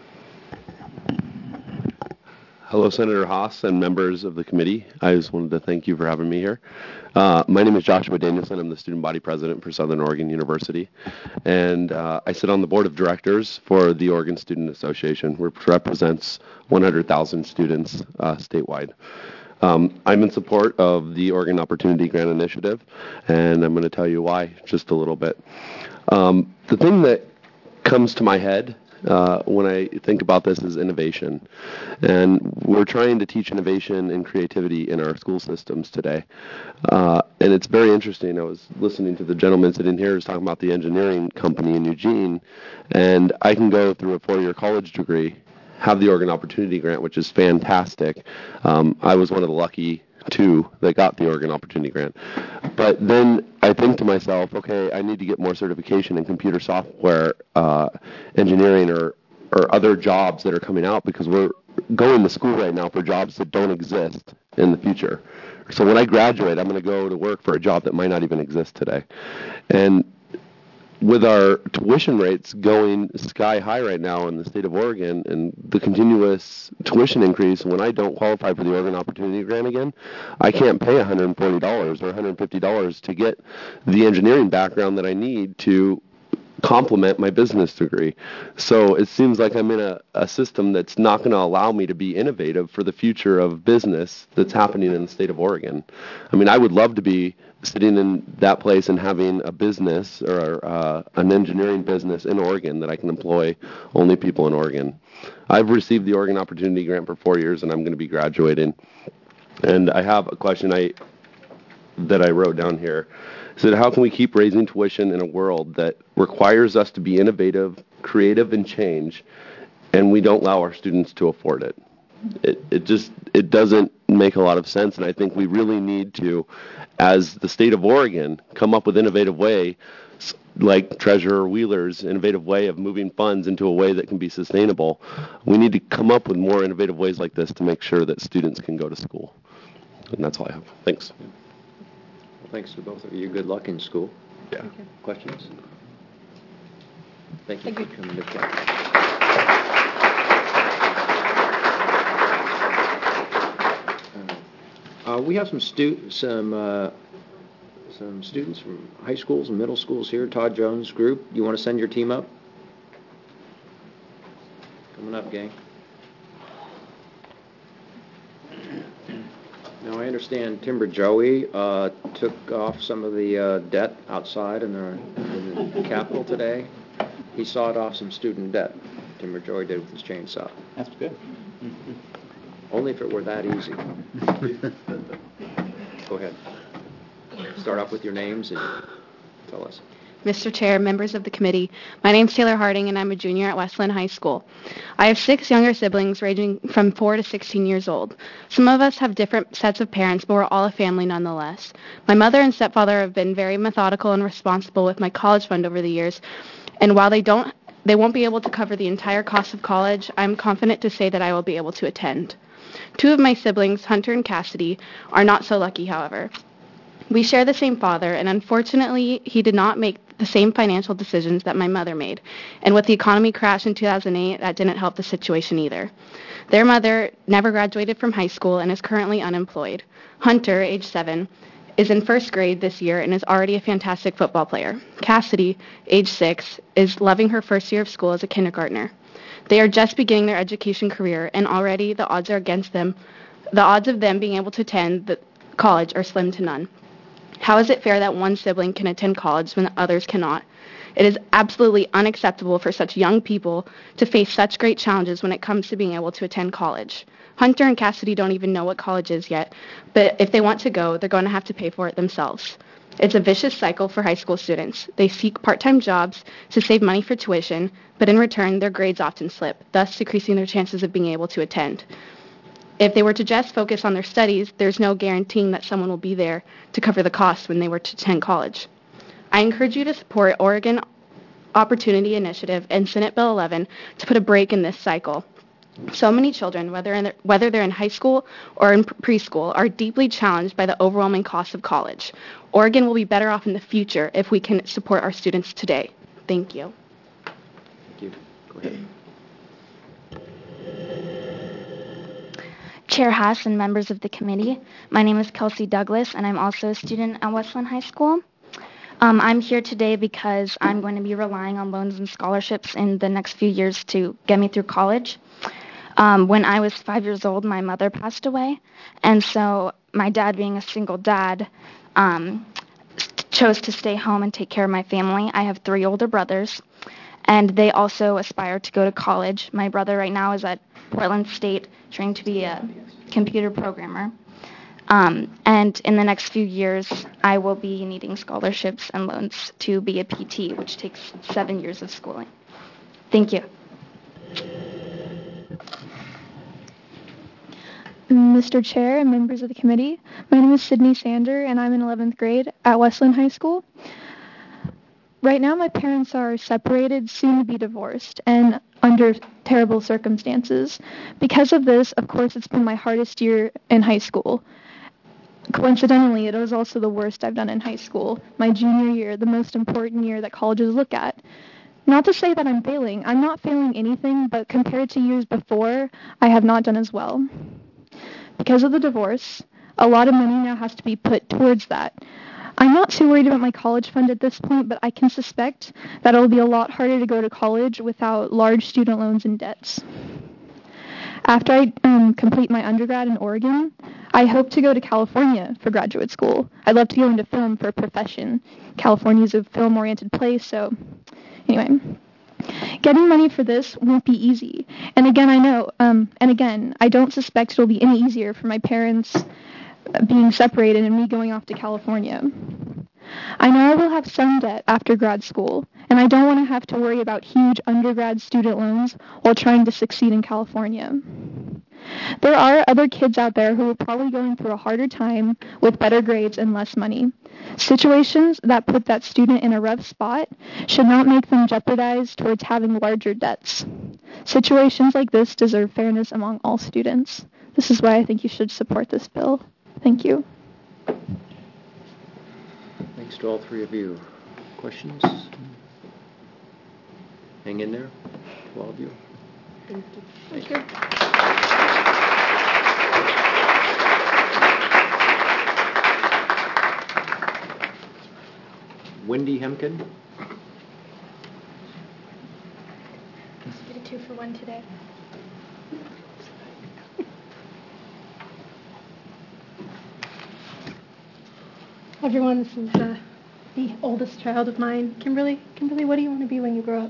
Hello, Senator Haas and members of the committee. I just wanted to thank you for having me here. Uh, my name is Joshua Danielson. I'm the student body president for Southern Oregon University, and uh, I sit on the board of directors for the Oregon Student Association, which represents one hundred thousand students uh, statewide. Um, I'm in support of the Oregon Opportunity Grant Initiative, and I'm going to tell you why just a little bit. Um, the thing that comes to my head Uh, when I think about this is innovation. And we're trying to teach innovation and creativity in our school systems today. Uh, and it's very interesting. I was listening to the gentleman sitting here who's talking about the engineering company in Eugene, and I can go through a four-year college degree, have the Oregon Opportunity Grant, which is fantastic. Um, I was one of the lucky two that got the Oregon Opportunity Grant. But then I think to myself, okay, I need to get more certification in computer software uh, engineering or, or other jobs that are coming out, because we're going to school right now for jobs that don't exist in the future. So when I graduate, I'm going to go to work for a job that might not even exist today. And with our tuition rates going sky high right now in the state of Oregon and the continuous tuition increase, when I don't qualify for the Oregon Opportunity Grant again, I can't pay one hundred forty dollars or one hundred fifty dollars to get the engineering background that I need to complement my business degree. So it seems like I'm in a, a system that's not going to allow me to be innovative for the future of business that's happening in the state of Oregon. I mean, I would love to be sitting in that place and having a business or uh, an engineering business in Oregon that I can employ only people in Oregon. I've received the Oregon Opportunity Grant for four years, and I'm going to be graduating. And I have a question I that I wrote down here. It said, how can we keep raising tuition in a world that requires us to be innovative, creative, and change, and we don't allow our students to afford it? It, it just it doesn't make a lot of sense, and I think we really need to, as the state of Oregon, come up with innovative way, like Treasurer Wheeler's innovative way of moving funds into a way that can be sustainable. We need to come up with more innovative ways like this to make sure that students can go to school. And that's all I have. Thanks. Well, thanks to both of you. Good luck in school. Yeah. Questions? Thank you Thank for coming to class. Uh, we have some stu- some uh, some students from high schools and middle schools here. Todd Jones group. You want to send your team up? Coming up, gang. Now I understand Timber Joey uh, took off some of the uh, debt outside in the, in the Capitol today. He sawed off some student debt. Timber Joey did with his chainsaw. That's good. Only if it were that easy. Go ahead. Start off with your names and tell us. Mister Chair, members of the committee, my name is Taylor Harding, and I'm a junior at Westland High School. I have six younger siblings ranging from four to sixteen years old. Some of us have different sets of parents, but we're all a family nonetheless. My mother and stepfather have been very methodical and responsible with my college fund over the years, and while they don't, they won't be able to cover the entire cost of college, I'm confident to say that I will be able to attend. Two of my siblings, Hunter and Cassidy, are not so lucky, however. We share the same father, and unfortunately, he did not make the same financial decisions that my mother made. And with the economy crash in two thousand eight, that didn't help the situation either. Their mother never graduated from high school and is currently unemployed. Hunter, age seven, is in first grade this year and is already a fantastic football player. Cassidy, age six, is loving her first year of school as a kindergartner. They are just beginning their education career, and already the odds are against them. The odds of them being able to attend the college are slim to none. How is it fair that one sibling can attend college when the others cannot? It is absolutely unacceptable for such young people to face such great challenges when it comes to being able to attend college. Hunter and Cassidy don't even know what college is yet, but if they want to go, they're going to have to pay for it themselves. It's a vicious cycle for high school students. They seek part-time jobs to save money for tuition, but in return, their grades often slip, thus decreasing their chances of being able to attend. If they were to just focus on their studies, there's no guaranteeing that someone will be there to cover the cost when they were to attend college. I encourage you to support Oregon Opportunity Initiative and Senate Bill eleven to put a break in this cycle. So many children, whether, in the, whether they're in high school or in preschool, are deeply challenged by the overwhelming cost of college. Oregon will be better off in the future if we can support our students today. Thank you. Thank you. Go ahead. Chair Haas and members of the committee, my name is Kelsey Douglas, and I'm also a student at Westland High School. Um, I'm here today because I'm going to be relying on loans and scholarships in the next few years to get me through college. Um, when I was five years old, my mother passed away, and so my dad, being a single dad, um, chose to stay home and take care of my family. I have three older brothers, and they also aspire to go to college. My brother right now is at Portland State, trying to be a computer programmer. Um, and in the next few years, I will be needing scholarships and loans to be a P T, which takes seven years of schooling. Thank you. Mister Chair and members of the committee. My name is Sydney Sander, and I'm in eleventh grade at Westland High School. Right now, my parents are separated, soon to be divorced, and under terrible circumstances. Because of this, of course, it's been my hardest year in high school. Coincidentally, it was also the worst I've done in high school. My junior year, the most important year that colleges look at. Not to say that I'm failing. I'm not failing anything, but compared to years before, I have not done as well. Because of the divorce, a lot of money now has to be put towards that. I'm not too worried about my college fund at this point, but I can suspect that it will be a lot harder to go to college without large student loans and debts. After I um, complete my undergrad in Oregon, I hope to go to California for graduate school. I'd love to go into film for a profession. California is a film-oriented place, so anyway. Getting money for this won't be easy. And again, I know, um, and again, I don't suspect it'll be any easier for my parents being separated and me going off to California. I know I will have some debt after grad school, and I don't want to have to worry about huge undergrad student loans while trying to succeed in California. There are other kids out there who are probably going through a harder time with better grades and less money. Situations that put that student in a rough spot should not make them jeopardize towards having larger debts. Situations like this deserve fairness among all students. This is why I think you should support this bill. Thank you. Thanks to all three of you. Questions? Hang in there, to all of you. Thank you. Thank you. Wendy Hemken. Let's get a two for one today. Everyone, this is uh, the oldest child of mine. Kimberly, Kimberly, what do you want to be when you grow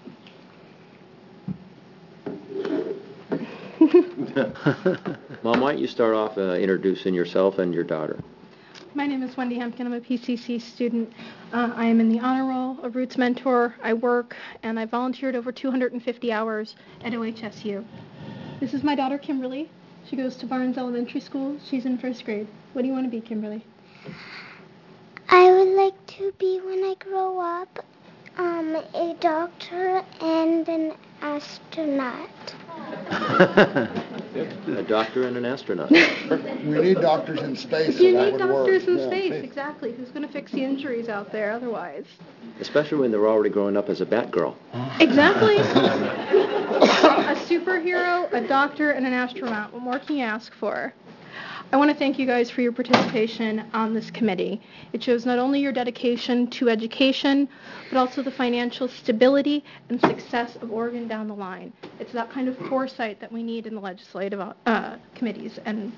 up? Mom, why don't you start off uh, introducing yourself and your daughter? My name is Wendy Hemken. I'm a P C C student. Uh, I am in the honor roll, a Roots mentor. I work, and I volunteered over two hundred fifty hours at O H S U. This is my daughter, Kimberly. She goes to Barnes Elementary School. She's in first grade. What do you want to be, Kimberly? I would like to be, when I grow up, um, a doctor and an astronaut. A doctor and an astronaut. We need doctors in space. You so that need would doctors work. in Yeah. space, exactly. Who's going to fix the injuries out there otherwise? Especially when they're already growing up as a Batgirl. Exactly. A superhero, a doctor, and an astronaut. What more can you ask for? I want to thank you guys for your participation on this committee. It shows not only your dedication to education, but also the financial stability and success of Oregon down the line. It's that kind of foresight that we need in the legislative uh, committees. And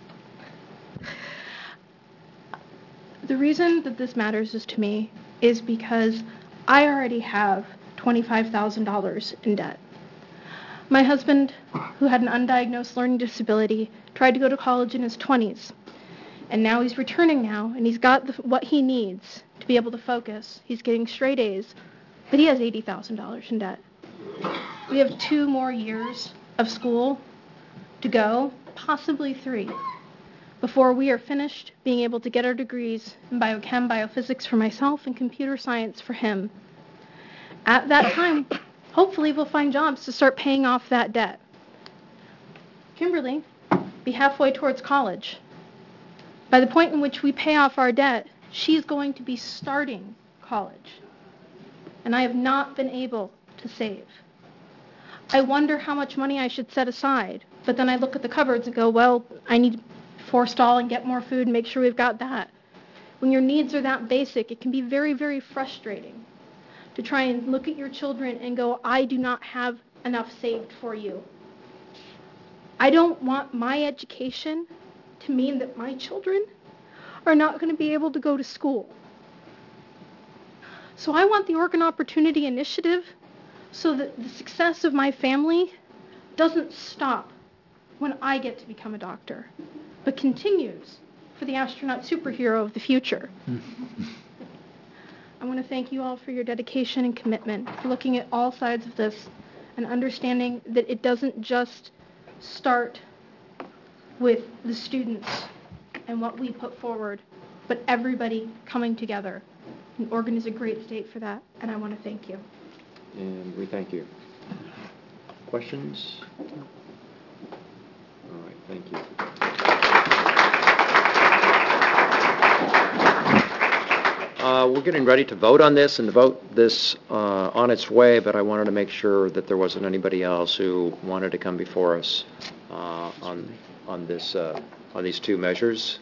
the reason that this matters is to me is because I already have twenty-five thousand dollars in debt. My husband, who had an undiagnosed learning disability, tried to go to college in his twenties, and now he's returning now, and he's got the, what he needs to be able to focus. He's getting straight A's, but he has eighty thousand dollars in debt. We have two more years of school to go, possibly three, before we are finished being able to get our degrees in biochem, biophysics for myself, and computer science for him. At that time, hopefully we'll find jobs to start paying off that debt. Kimberly, be halfway towards college. By the point in which we pay off our debt, she's going to be starting college. And I have not been able to save. I wonder how much money I should set aside, but then I look at the cupboards and go, well, I need to forestall and get more food and make sure we've got that. When your needs are that basic, it can be very, very frustrating to try and look at your children and go, I do not have enough saved for you. I don't want my education to mean that my children are not going to be able to go to school. So I want the Oregon Opportunity Initiative so that the success of my family doesn't stop when I get to become a doctor, but continues for the astronaut superhero of the future. I want to thank you all for your dedication and commitment, for looking at all sides of this and understanding that it doesn't just start with the students and what we put forward, but everybody coming together. And Oregon is a great state for that, and I want to thank you. And we thank you. Questions? All right, thank you. Uh, we're getting ready to vote on this and to vote this uh, on its way, but I wanted to make sure that there wasn't anybody else who wanted to come before us uh, on on this uh, on these two measures.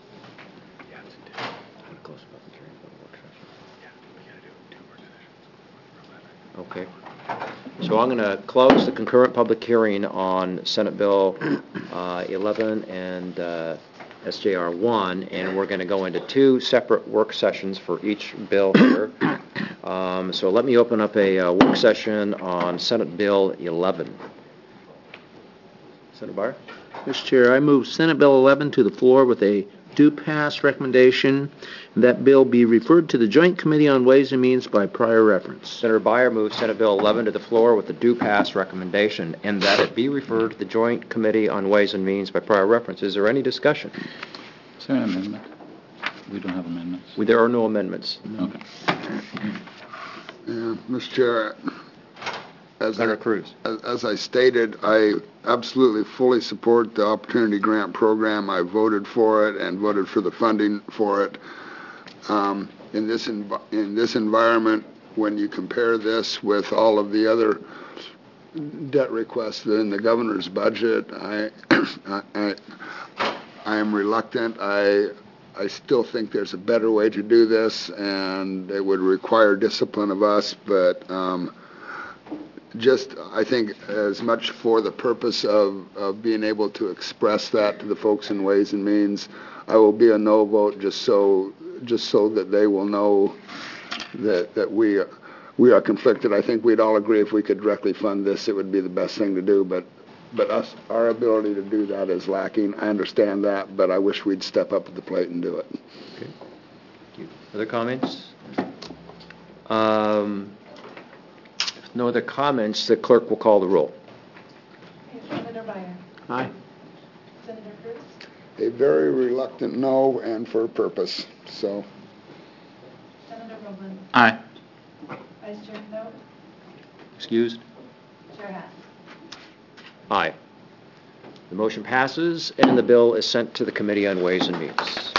Okay. So I'm going to close the concurrent public hearing on Senate Bill uh, eleven and uh, S J R one, and we're going to go into two separate work sessions for each bill here. Um, so let me open up a uh, work session on Senate Bill eleven. Senator Byer? Mister Chair, I move Senate Bill eleven to the floor with a due pass recommendation, and that bill be referred to the Joint Committee on Ways and Means by prior reference. Senator Byer moves Senate Bill eleven to the floor with the due pass recommendation, and that it be referred to the Joint Committee on Ways and Means by prior reference. Is there any discussion? Is there an amendment? We don't have amendments. We, there are no amendments. Okay. Yeah, Mister Chair, as Senator I, Cruz. As, as I stated, I absolutely fully support the Opportunity Grant Program. I voted for it and voted for the funding for it. Um, in this env in this environment, when you compare this with all of the other debt requests in the governor's budget, I I, I, I am reluctant. I I still think there's a better way to do this, and it would require discipline of us, but um, just, I think, as much for the purpose of, of being able to express that to the folks in Ways and Means, I will be a no vote just so just so that they will know that that we we are conflicted. I think we'd all agree if we could directly fund this, it would be the best thing to do, but but us our ability to do that is lacking. I understand that, but I wish we'd step up to the plate and do it. Okay. Thank you. Other comments? Um, if no other comments, the clerk will call the roll. Senator Byer. Aye. Senator Cruz. A very reluctant no, and for a purpose. So. Senator Rowland. Aye. Vice Chair No. Excused? Chair Hass. Aye. The motion passes, and the bill is sent to the Committee on Ways and Means.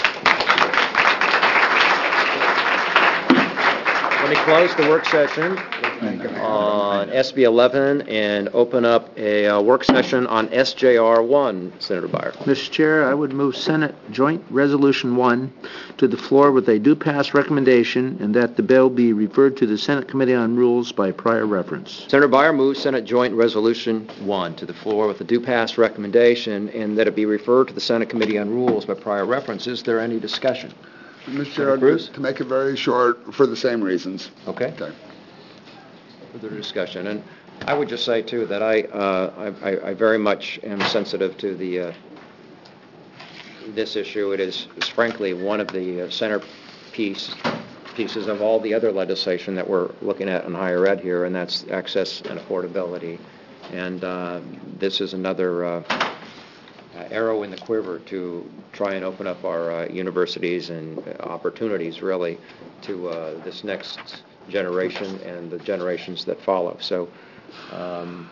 Let me close the work session on S B eleven and open up a uh, work session on S J R one. Senator Byer. Mister Chair, I would move Senate Joint Resolution one to the floor with a due pass recommendation, and that the bill be referred to the Senate Committee on Rules by prior reference. Senator Byer moves Senate Joint Resolution one to the floor with a due pass recommendation, and that it be referred to the Senate Committee on Rules by prior reference. Is there any discussion? Mister Chair, to make it very short, for the same reasons. Okay. Okay. Further discussion, and I would just say too that I uh, I, I very much am sensitive to the uh, this issue. It is, is frankly one of the uh, centerpiece pieces of all the other legislation that we're looking at in higher ed here, and that's access and affordability. And uh, this is another uh, arrow in the quiver to try and open up our uh, universities and opportunities really to uh, this next generation and the generations that follow. So um,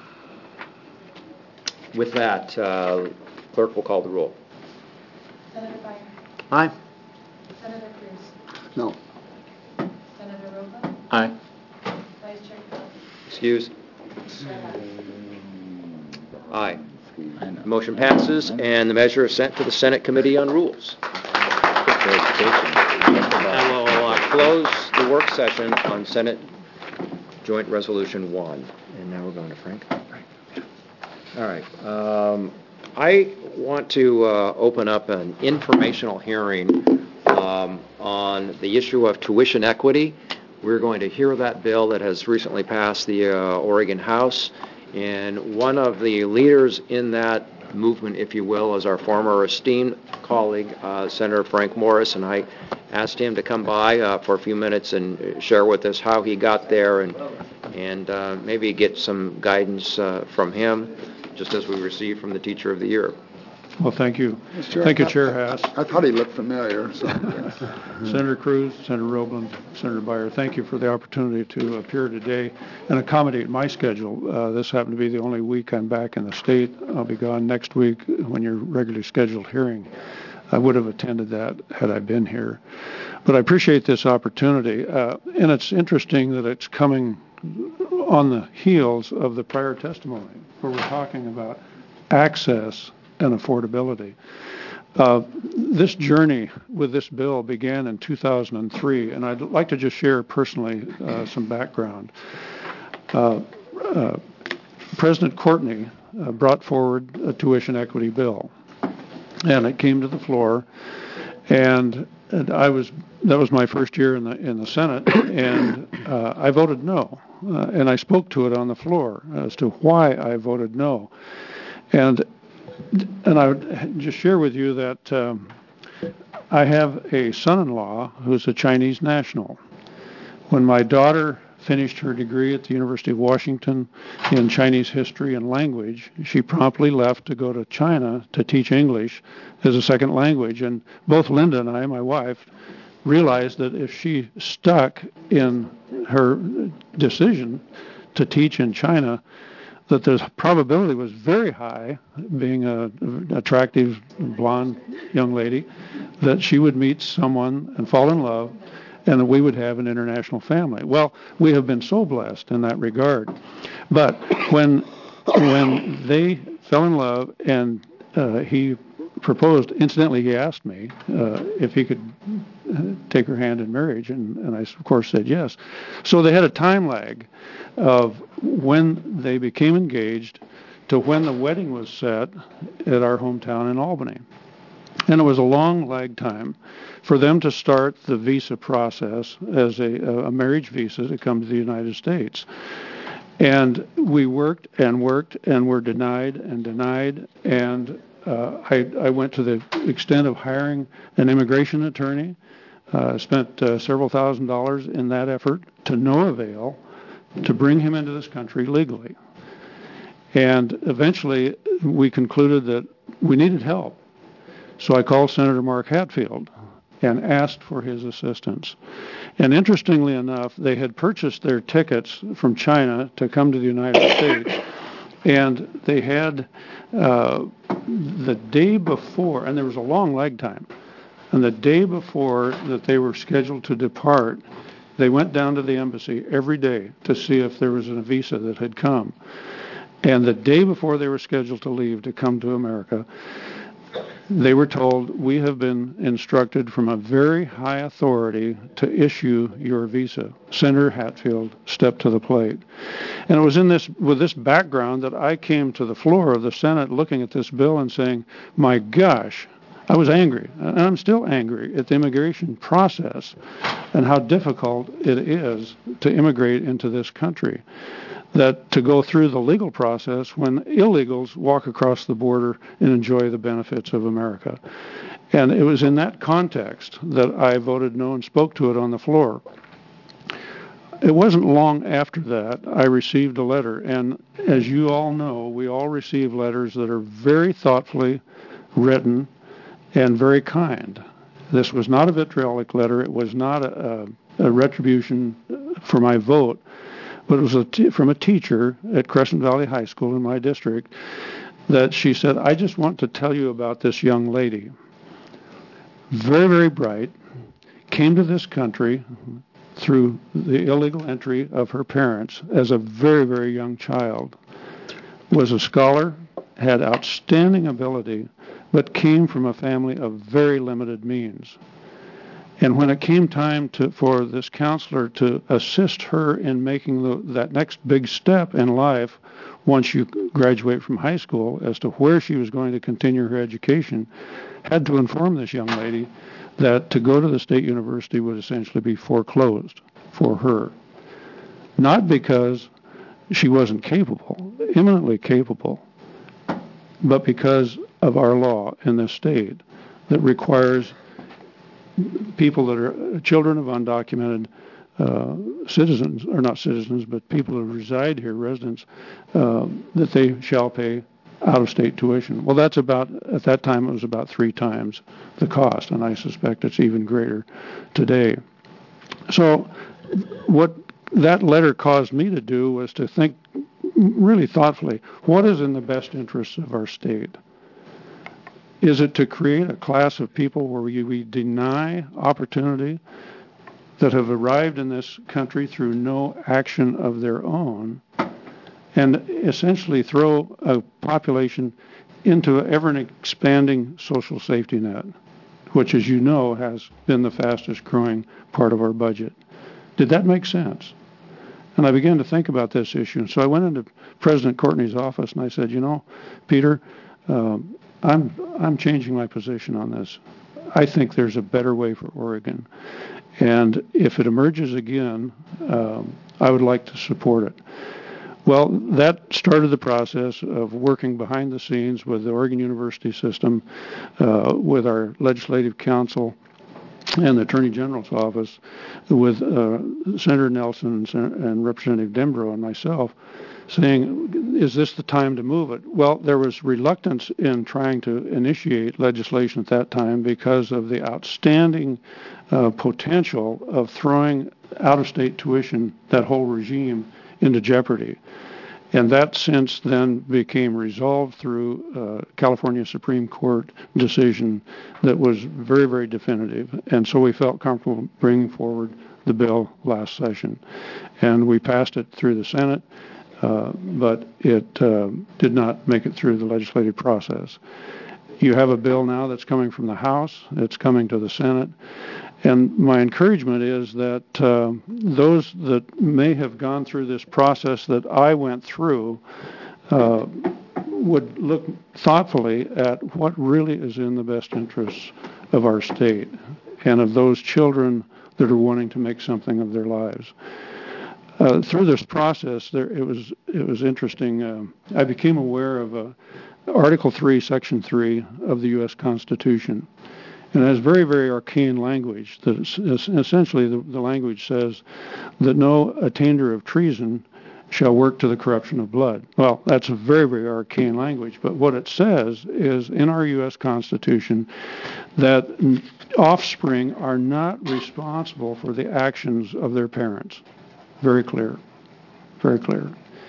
with that, uh, clerk will call the roll. Senator Byer. Aye. Senator Cruz. No. Senator Rowland. Aye. Vice Chair No. Excused? Chair Hass. Aye. Motion passes, and the measure is sent to the Senate Committee on Rules. I will uh, close the work session on Senate Joint Resolution one. And now we're going to Frank. All right. Um, I want to uh, open up an informational hearing um, on the issue of tuition equity. We're going to hear that bill that has recently passed the uh, Oregon House. And one of the leaders in that movement, if you will, is our former esteemed colleague, uh, Senator Frank Morris, and I asked him to come by uh, for a few minutes and share with us how he got there and and uh, maybe get some guidance uh, from him, just as we received from the Teacher of the Year. Well, thank you. Mister Thank you, I- Chair Haas. I thought he looked familiar, so. Senator Cruz, Senator Roebland, Senator Byer, thank you for the opportunity to appear today and accommodate my schedule. Uh, this happened to be the only week I'm back in the state. I'll be gone next week when your regularly scheduled hearing. I would have attended that had I been here. But I appreciate this opportunity. Uh, and it's interesting that it's coming on the heels of the prior testimony where we're talking about access and affordability. Uh, this journey with this bill began in two thousand three, and I'd like to just share personally uh, some background. Uh, uh, President Courtney uh, brought forward a tuition equity bill, and it came to the floor, and, and I was that was my first year in the in the Senate, and uh, I voted no, uh, and I spoke to it on the floor as to why I voted no, and. And I would just share with you that um, I have a son-in-law who's a Chinese national. When my daughter finished her degree at the University of Washington in Chinese history and language, she promptly left to go to China to teach English as a second language. And both Linda and I, my wife, realized that if she stuck in her decision to teach in China, that the probability was very high, being an attractive blonde young lady, that she would meet someone and fall in love, and that we would have an international family. Well, we have been so blessed in that regard. But when when they fell in love and uh, he proposed, incidentally, he asked me uh, if he could take her hand in marriage, and, and I, of course, said yes. So they had a time lag of when they became engaged to when the wedding was set at our hometown in Albany. And it was a long lag time for them to start the visa process as a, a marriage visa to come to the United States. And we worked and worked and were denied and denied, and uh, I, I went to the extent of hiring an immigration attorney, uh, spent uh, several thousand dollars in that effort to no avail, to bring him into this country legally. And eventually we concluded that we needed help. So I called Senator Mark Hatfield and asked for his assistance. And interestingly enough, they had purchased their tickets from China to come to the United States. And they had uh, the day before, and there was a long lag time, and the day before that they were scheduled to depart, they went down to the embassy every day to see if there was a visa that had come. And the day before they were scheduled to leave to come to America, they were told, we have been instructed from a very high authority to issue your visa. Senator Hatfield stepped to the plate. And it was in this, with this background that I came to the floor of the Senate looking at this bill and saying, my gosh, I was angry, and I'm still angry at the immigration process and how difficult it is to immigrate into this country. That to go through the legal process when illegals walk across the border and enjoy the benefits of America. And it was in that context that I voted no and spoke to it on the floor. It wasn't long after that I received a letter, and as you all know, we all receive letters that are very thoughtfully written and very kind. This was not a vitriolic letter. It was not a, a, a retribution for my vote. But it was a t- from a teacher at Crescent Valley High School in my district that she said, I just want to tell you about this young lady. Very, very bright, came to this country through the illegal entry of her parents as a very, very young child, was a scholar, had outstanding ability, but came from a family of very limited means. And when it came time to, for this counselor to assist her in making the, that next big step in life, once you graduate from high school, as to where she was going to continue her education, had to inform this young lady that to go to the state university would essentially be foreclosed for her. Not because she wasn't capable, eminently capable, but because of our law in this state that requires people that are children of undocumented uh, citizens, or not citizens, but people who reside here, residents, uh, that they shall pay out-of-state tuition. Well, that's about, at that time, it was about three times the cost, and I suspect it's even greater today. So what that letter caused me to do was to think really thoughtfully, what is in the best interests of our state? Is it to create a class of people where we, we deny opportunity that have arrived in this country through no action of their own, and essentially throw a population into an ever-expanding social safety net, which, as you know, has been the fastest growing part of our budget? Did that make sense? And I began to think about this issue. And so I went into President Courtney's office and I said, you know, Peter, um, I'm I'm changing my position on this. I think there's a better way for Oregon. And if it emerges again, um, I would like to support it. Well, that started the process of working behind the scenes with the Oregon University system, uh, with our legislative council and the Attorney General's office, with uh, Senator Nelson and, and Representative Dembro and myself, saying, is this the time to move it? Well, there was reluctance in trying to initiate legislation at that time because of the outstanding uh, potential of throwing out-of-state tuition, that whole regime, into jeopardy. And that since then became resolved through uh, California Supreme Court decision that was very, very definitive. And so we felt comfortable bringing forward the bill last session. And we passed it through the Senate, uh, but it uh, did not make it through the legislative process. You have a bill now that's coming from the House. It's coming to the Senate. And my encouragement is that uh, those that may have gone through this process that I went through uh, would look thoughtfully at what really is in the best interests of our state and of those children that are wanting to make something of their lives. Uh, through this process, there, it was it was interesting. Uh, I became aware of uh, Article three, Section three of the U S Constitution. And it has very, very arcane language. That essentially, the, the language says that no attainder of treason shall work to the corruption of blood. Well, that's a very, very arcane language. But what it says is in our U S Constitution that offspring are not responsible for the actions of their parents. Very clear. Very clear.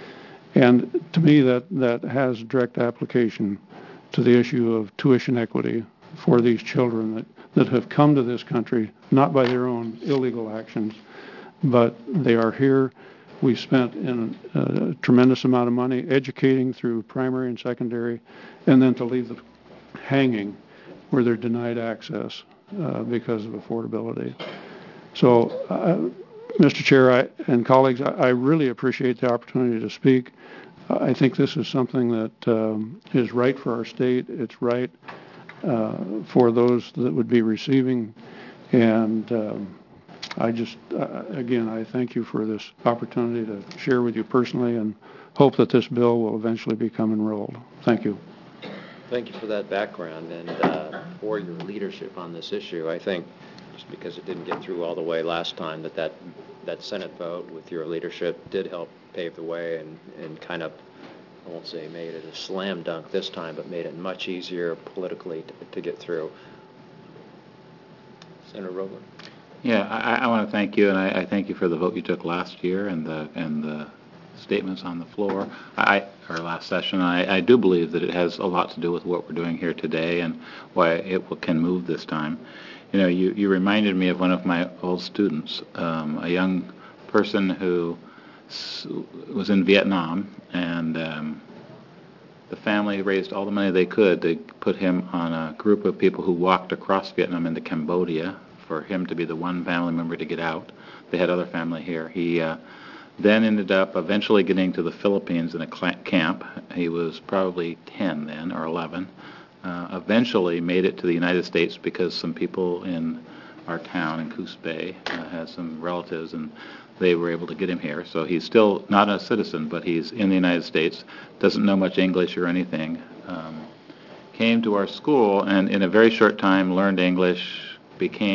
And to me, that, that has direct application to the issue of tuition equity for these children that, that have come to this country, not by their own illegal actions, but they are here. We've spent in a, a tremendous amount of money educating through primary and secondary, and then to leave them hanging where they're denied access uh, because of affordability. So, uh, Mister Chair I, and colleagues, I, I really appreciate the opportunity to speak. I think this is something that um, is right for our state. It's right Uh, for those that would be receiving. And um, I just, uh, again, I thank you for this opportunity to share with you personally and hope that this bill will eventually become enrolled. Thank you. Thank you for that background and uh, for your leadership on this issue. I think just because it didn't get through all the way last time, that that, that Senate vote with your leadership did help pave the way and, and kind of, I won't say made it a slam dunk this time, but made it much easier politically to, to get through. Senator Robler. Yeah, I, I want to thank you, and I, I thank you for the vote you took last year and the and the statements on the floor, I, or last session. I, I do believe that it has a lot to do with what we're doing here today and why it will, can move this time. You know, you, you reminded me of one of my old students, um, a young person who was in Vietnam, and um, the family raised all the money they could to put him on a group of people who walked across Vietnam into Cambodia for him to be the one family member to get out. They had other family here. He uh, then ended up eventually getting to the Philippines in a camp. He was probably ten then, or eleven. Uh, eventually made it to the United States because some people in our town in Coos Bay uh, had some relatives, and they were able to get him here. So he's still not a citizen, but he's in the United States, doesn't know much English or anything. Um, came to our school and in a very short time learned English, became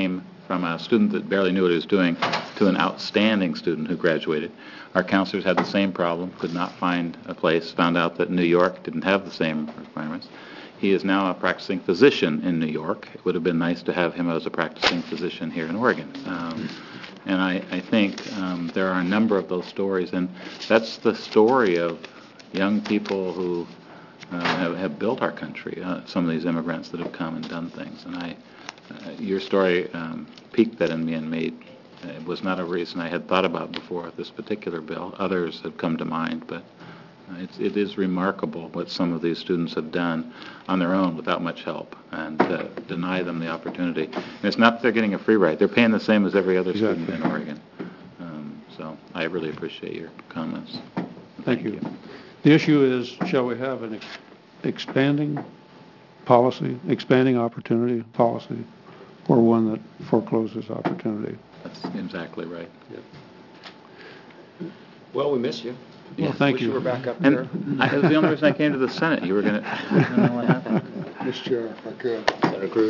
from a student that barely knew what he was doing to an outstanding student who graduated. Our counselors had the same problem, could not find a place, found out that New York didn't have the same requirements. He is now a practicing physician in New York. It would have been nice to have him as a practicing physician here in Oregon. Um, and I, I think um, there are a number of those stories, and that's the story of young people who uh, have, have built our country, uh, some of these immigrants that have come and done things. And I, uh, your story um, piqued that in me and made, it was not a reason I had thought about before this particular bill. Others have come to mind, but It's, it is remarkable what some of these students have done on their own without much help, and uh, deny them the opportunity. And it's not that they're getting a free ride. They're paying the same as every other Exactly. student in Oregon. Um, so I really appreciate your comments. Thank, Thank you. you. The issue is, shall we have an ex- expanding policy, expanding opportunity policy, or one that forecloses opportunity? That's exactly right. Yep. Well, we miss you. Well, thank Wish you. you were back up And there. I, that was the only reason I came to the Senate. You were going to... I don't know what happened. Mister Chair, if I could. Senator Cruz.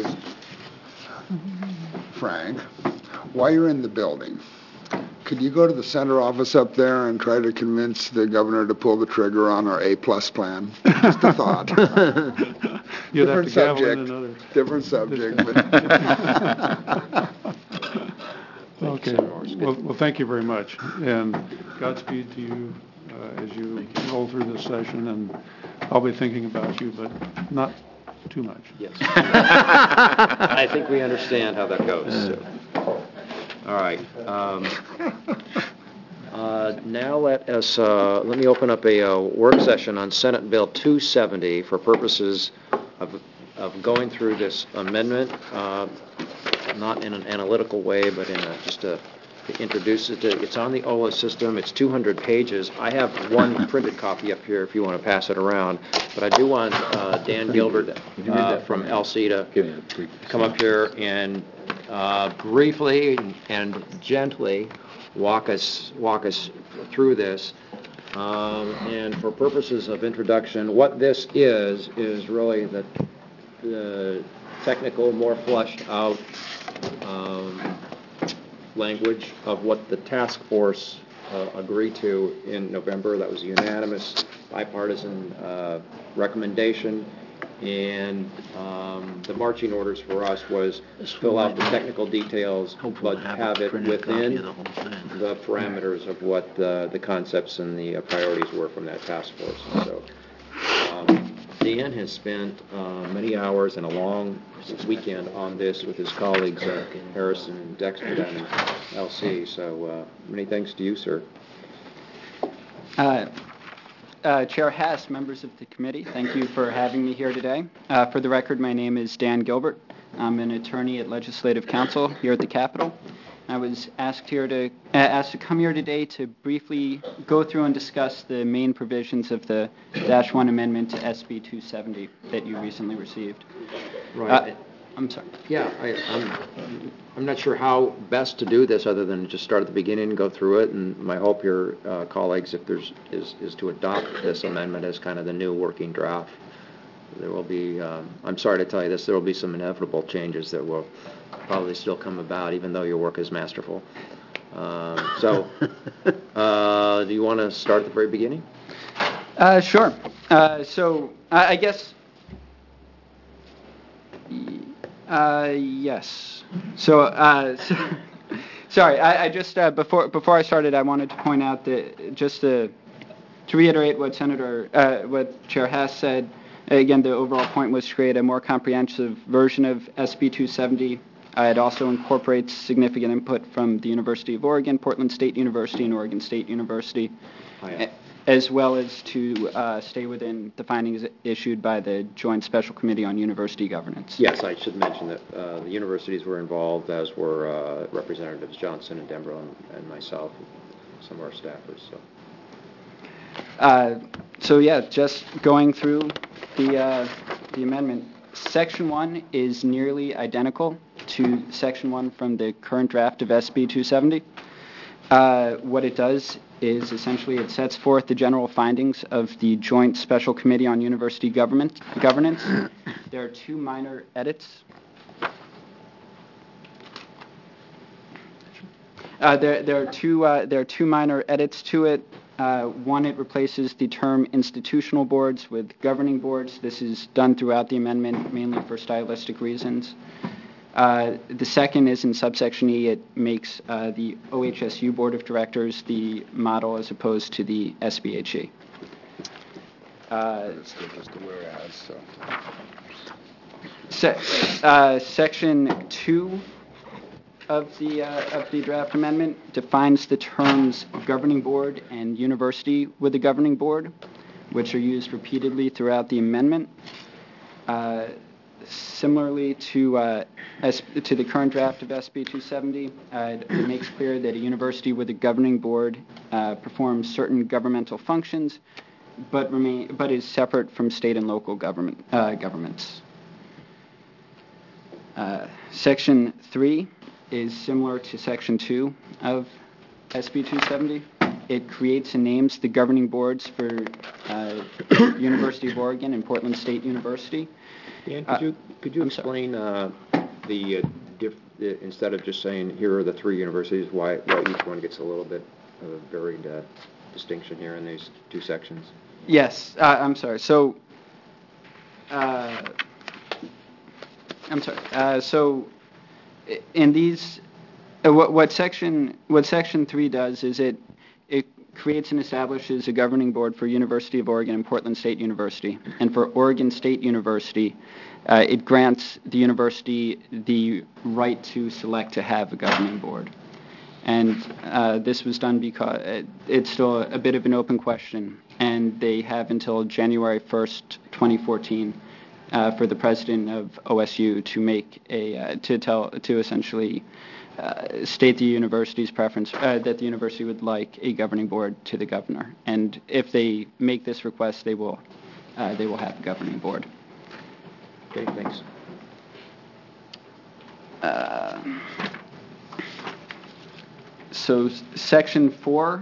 Frank, while you're in the building, could you go to the center office up there and try to convince the governor to pull the trigger on our A-plus plan? Just a thought. You'd Different have to gavel in subject. another. Different subject. But Okay. Well, well, thank you very much, and Godspeed to you uh, as you roll through this session. And I'll be thinking about you, but not too much. Yes. I think we understand how that goes. So. All right. Um, uh, now let us uh, let me open up a uh, work session on Senate Bill two seventy for purposes of of going through this amendment. Uh, not in an analytical way, but in a, just a, to introduce it. To, it's on the O L A system. It's two hundred pages. I have one printed copy up here if you want to pass it around. But I do want uh, Dan Gilbert uh, from L C to come up here and uh, briefly and gently walk us walk us through this. Um, and for purposes of introduction, what this is is really the the technical, more fleshed out um, language of what the task force uh, agreed to in November. That was a unanimous bipartisan uh, recommendation. And um, the marching orders for us was fill out the technical details, but have it within the parameters of what the, the concepts and the uh, priorities were from that task force. And so um, Dan has spent uh, many hours and a long weekend on this with his colleagues uh, Harrison and Dexter down in L C. So uh, many thanks to you, sir. Uh, uh, Chair Hess, members of the committee, thank you for having me here today. Uh, for the record, my name is Dan Gilbert. I'm an attorney at Legislative Council here at the Capitol. I was asked here to uh, asked to come here today to briefly go through and discuss the main provisions of the Dash one Amendment to S B two seventy that you recently received. Right. Uh, I'm sorry. Yeah, I, I'm, I'm not sure how best to do this other than just start at the beginning and go through it. And my hope here, uh, colleagues, if there's is, is to adopt this amendment as kind of the new working draft. There will be, um, I'm sorry to tell you this, there will be some inevitable changes that will probably still come about, even though your work is masterful. Um, so, uh, do you want to start at the very beginning? Uh, sure. Uh, so I, I guess. Uh, yes. So, uh, so sorry. I, I just uh, before before I started, I wanted to point out that just to to reiterate what Senator uh, what Chair Hess said. Again, the overall point was to create a more comprehensive version of S B two seventy. Uh, it also incorporates significant input from the University of Oregon, Portland State University, and Oregon State University, Oh, yeah. as well as to uh, stay within the findings issued by the Joint Special Committee on University Governance. Yes, I should mention that uh, the universities were involved, as were uh, Representatives Johnson and Dembro and, and myself, and some of our staffers. So. Uh, so yeah, just going through the uh, the amendment. Section one is nearly identical to Section one from the current draft of S B two seventy. Uh, what it does is essentially it sets forth the general findings of the Joint Special Committee on University Government Governance. There are two minor edits. Uh, there, there are two. Uh, there are two minor edits to it. Uh, one, it replaces the term institutional boards with governing boards. This is done throughout the amendment, mainly for stylistic reasons. Uh, the second is in subsection E. It makes uh, the O H S U Board of Directors the model as opposed to the S B H E. Uh, It's just a whereas, so. Se- uh, section two of the uh, of the draft amendment defines the terms governing board and university with a governing board, which are used repeatedly throughout the amendment. Uh, similarly to uh, S- to the current draft of S B two seventy, uh, it makes clear that a university with a governing board uh, performs certain governmental functions, but remain but is separate from state and local government uh, governments. Uh, section three is similar to Section two of S B two seventy. It creates and names the governing boards for uh, University of Oregon and Portland State University. Dan, could you, could you explain uh, the, uh, diff, the, instead of just saying here are the three universities, why, why each one gets a little bit of a varied uh, distinction here in these two sections? Yes, uh, I'm sorry. So, uh, I'm sorry. Uh, so, in these, uh, what, what section what section three does is it it creates and establishes a governing board for University of Oregon and Portland State University, and for Oregon State University, uh, it grants the university the right to select to have a governing board. And uh, this was done because it, it's still a bit of an open question, and they have until January first, twenty fourteen, uh, for the president of O S U to make a uh, to tell to essentially uh, state the university's preference uh, that the university would like a governing board to the governor. And if they make this request, they will uh, they will have a governing board. Okay, thanks. Uh, So section four,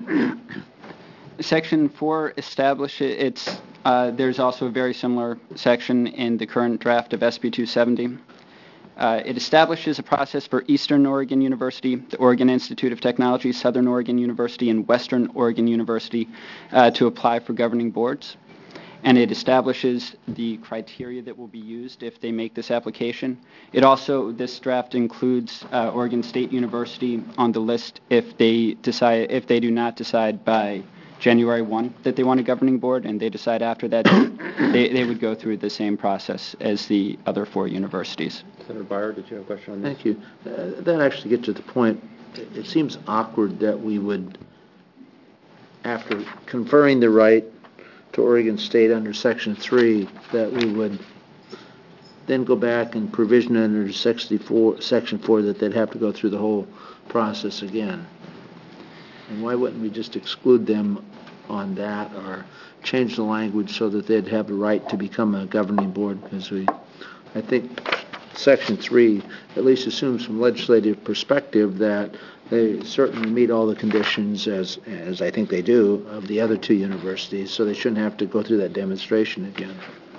section four establishes it's. Uh, there's also a very similar section in the current draft of S B two seventy. Uh, it establishes a process for Eastern Oregon University, the Oregon Institute of Technology, Southern Oregon University, and Western Oregon University uh, to apply for governing boards. And it establishes the criteria that will be used if they make this application. It also, this draft includes uh, Oregon State University on the list if they decide, if they do not decide by January first that they want a governing board, and they decide after that, they, they would go through the same process as the other four universities. Senator Byer, did you have a question on this? Thank you. Uh, that actually gets to the point. It, it seems awkward that we would, after conferring the right to Oregon State under Section three, that we would then go back and provision under sixty-four, Section four that they'd have to go through the whole process again. And why wouldn't we just exclude them on that or change the language so that they'd have the right to become a governing board? Because we, I think Section three at least assumes from legislative perspective that they certainly meet all the conditions, as as I think they do, of the other two universities, so they shouldn't have to go through that demonstration again.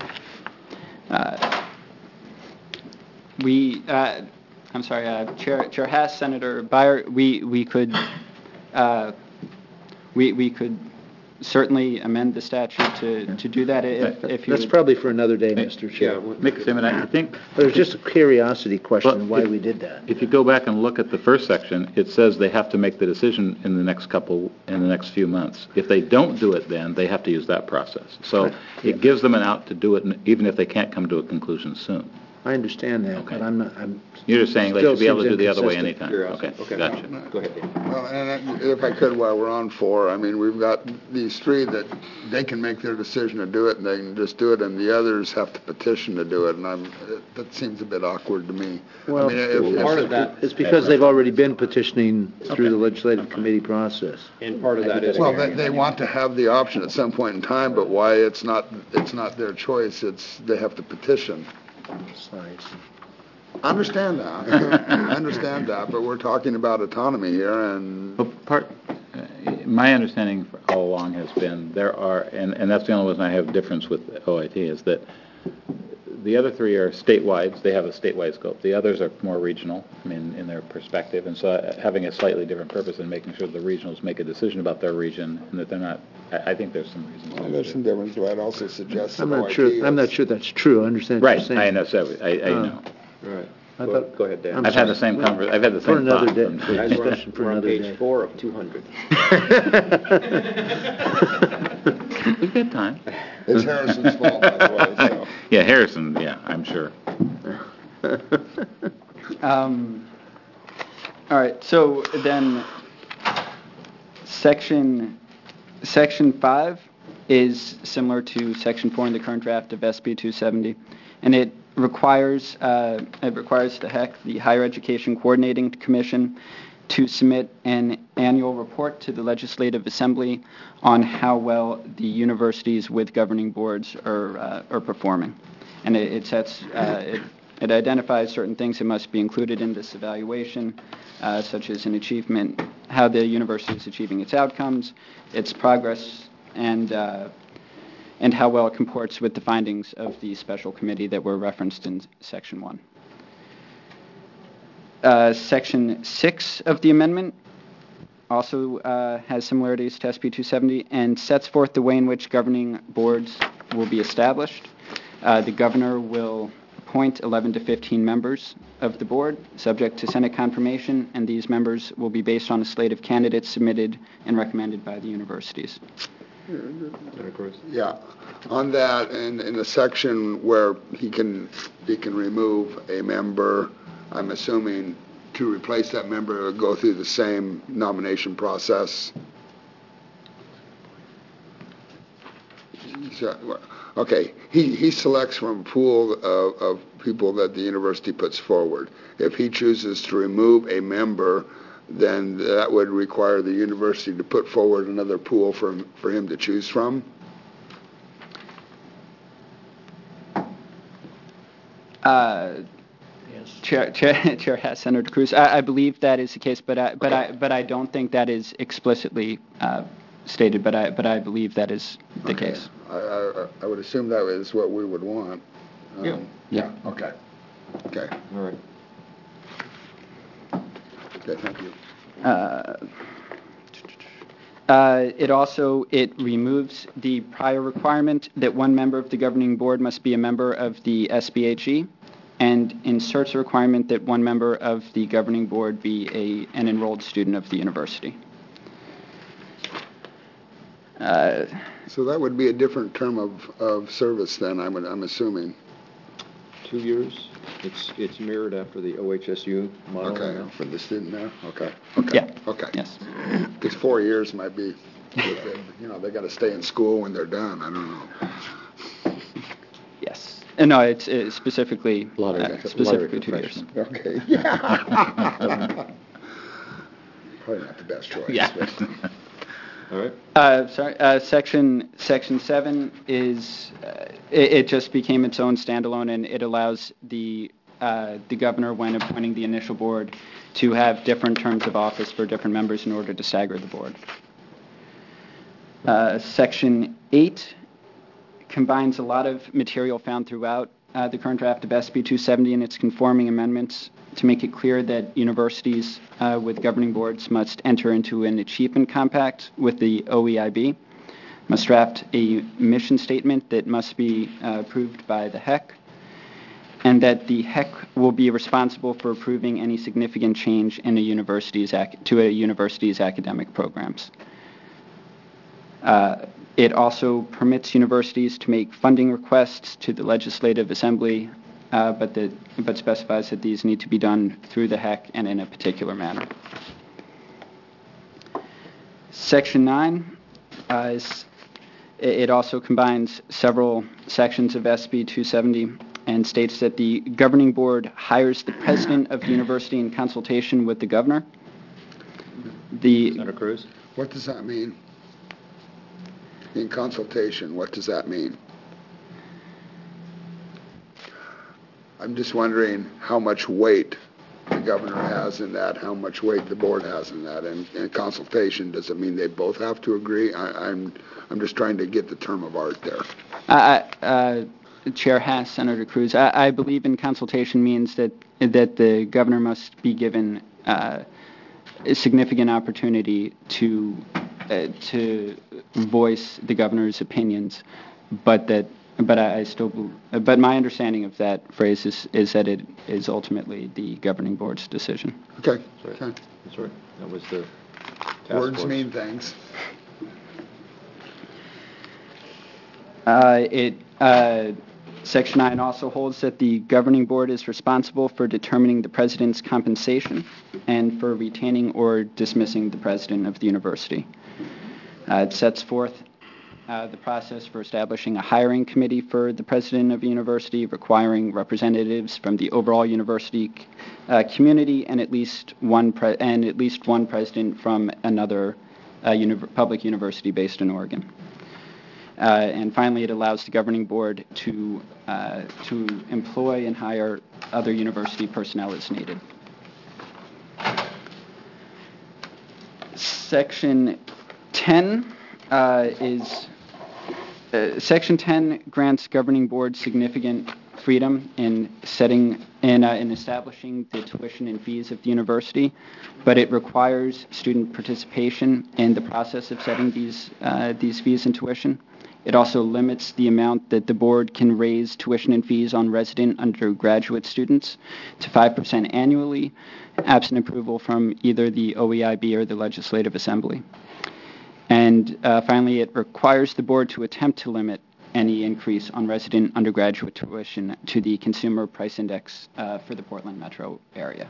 Uh, we, uh, I'm sorry, uh, Chair Chair Haas, Senator Byer, we we could uh, we we could certainly amend the statute to, to do that if, if you That's would. probably for another day, Mister Chair. Make a statement. I think But it's just a curiosity question Well, why if- we did that. if you go back and look at the first section, it says they have to make the decision in the next couple, in the next few months. If they don't do it then, they have to use that process. So Right. it gives them an out to do it, even if they can't come to a conclusion soon. I understand that, but I'm not, I'm... You're just saying they still should be able to seems do the other way inconsistent. anytime. Okay, gotcha. Go ahead, Dan. Well, and if I could, while we're on four, I mean, we've got these three that they can make their decision to do it, and they can just do it, and the others have to petition to do it, and I'm, that seems a bit awkward to me. Well, I mean, if- if- part of that- It's because they've already been petitioning through the legislative committee process. And part of that is... Well, they, they want to have the option at some point in time, but why it's not, it's not their choice, it's, they have to petition. I understand that. I understand that, but we're talking about autonomy here, and... Well, part, uh, my understanding all along has been there are, and, and that's the only reason I have difference with O I T, is that the other three are statewide. They have a statewide scope. The others are more regional in, in their perspective, and so uh, having a slightly different purpose and making sure the regionals make a decision about their region and that they're not. I, I think there's some reasons. Well, there's some difference. But I'd also suggest I'm that not O I T sure, is- I'm not sure that's true. I understand what Right. you're saying. I know. So I, I Um, know. Right. I Go- thought- go ahead, Dan. I'm I've had the sorry. same conver- I've had the For same another thought day. from- Guys, we're on- Discussion for we're on another page day. four of two hundred. We've got time. It's Harrison's fault, by the way, so. Yeah, Harrison. Yeah, I'm sure. Um, all right. So then, section section five is similar to section four in the current draft of S B two seventy, and it requires uh, it requires the H E C, the Higher Education Coordinating Commission, to submit an annual report to the Legislative Assembly on how well the universities with governing boards are uh, are performing, and it, it sets uh, it, it identifies certain things that must be included in this evaluation, uh, such as an achievement, how the university is achieving its outcomes, its progress, and uh, and how well it comports with the findings of the special committee that were referenced in section one. Uh, section six of the amendment also uh, has similarities to S B two seventy and sets forth the way in which governing boards will be established. Uh, the governor will appoint eleven to fifteen members of the board, subject to Senate confirmation, and these members will be based on a slate of candidates submitted and recommended by the universities. Yeah, on that, in, in the section where he can, he can remove a member, I'm assuming to replace that member, it would go through the same nomination process. So, okay, he, he selects from a pool of, of people that the university puts forward. If he chooses to remove a member, then that would require the university to put forward another pool for, for him to choose from. Uh, Chair, Chair, Chair Hess, Senator Cruz, I, I believe that is the case, but I, but I, but I don't think that is explicitly uh, stated. But I, but I believe that is the Okay. case. I, I, I would assume that is what we would want. Um, Yeah. Yeah, okay. Okay, All right. okay, thank you. Uh, uh, it also it removes the prior requirement that one member of the governing board must be a member of the S B H E, and inserts a requirement that one member of the governing board be a an enrolled student of the university. Uh, So that would be a different term of, of service then, I'm, I'm assuming. Two years. It's, it's mirrored after the O H S U model. Okay, now. for the student there, okay. Okay. Yeah. Okay. Yes. Because four years might be, you know, they got to stay in school when they're done, I don't know. Yes. Uh, no, it's, it's specifically Lottery- uh, lottery specifically two years. professional. Okay, yeah. Probably not the best choice. Yeah. but- All right. Uh, sorry, uh, section section seven is uh, it, it just became its own standalone, and it allows the uh, the governor, when appointing the initial board, to have different terms of office for different members in order to stagger the board. Uh, section eight combines a lot of material found throughout uh, the current draft of S B two seventy and its conforming amendments to make it clear that universities uh, with governing boards must enter into an achievement compact with the O E I B, must draft a mission statement that must be uh, approved by the H E C, and that the H E C will be responsible for approving any significant change in a university's ac- to a university's academic programs. Uh, it also permits universities to make funding requests to the Legislative Assembly, uh, but, the, but specifies that these need to be done through the H E C and in a particular manner. Section nine uh, is, it also combines several sections of S B two seventy and states that the governing board hires the president of the university in consultation with the governor. The Senator Cruz? What does that mean? In consultation, what does that mean? I'm just wondering how much weight the governor has in that, how much weight the board has in that. And in consultation, does it mean they both have to agree? I, I'm I'm just trying to get the term of art there. Uh, uh, Chair Haas, Senator Cruz, I, I believe in consultation means that that the governor must be given uh, a significant opportunity to uh, to voice the governor's opinions, but that but I, I still but my understanding of that phrase is is that it is ultimately the governing board's decision. Okay. That's right. Okay. That's right. That was the task Words force. mean things. Uh, it uh, Section nine also holds that the governing board is responsible for determining the president's compensation and for retaining or dismissing the president of the university. Uh, it sets forth uh, the process for establishing a hiring committee for the president of the university, requiring representatives from the overall university uh, community and at least one pre- and at least one president from another uh, uni- public university based in Oregon. Uh, and finally, it allows the governing board to uh, to employ and hire other university personnel as needed. Section ten uh, is uh, Section ten grants governing board significant freedom in setting in uh, in establishing the tuition and fees of the university, but it requires student participation in the process of setting these uh, these fees and tuition. It also limits the amount that the board can raise tuition and fees on resident undergraduate students to five percent annually, absent approval from either the O E I B or the Legislative Assembly. And uh, finally, it requires the board to attempt to limit any increase on resident undergraduate tuition to the Consumer Price Index uh, for the Portland metro area.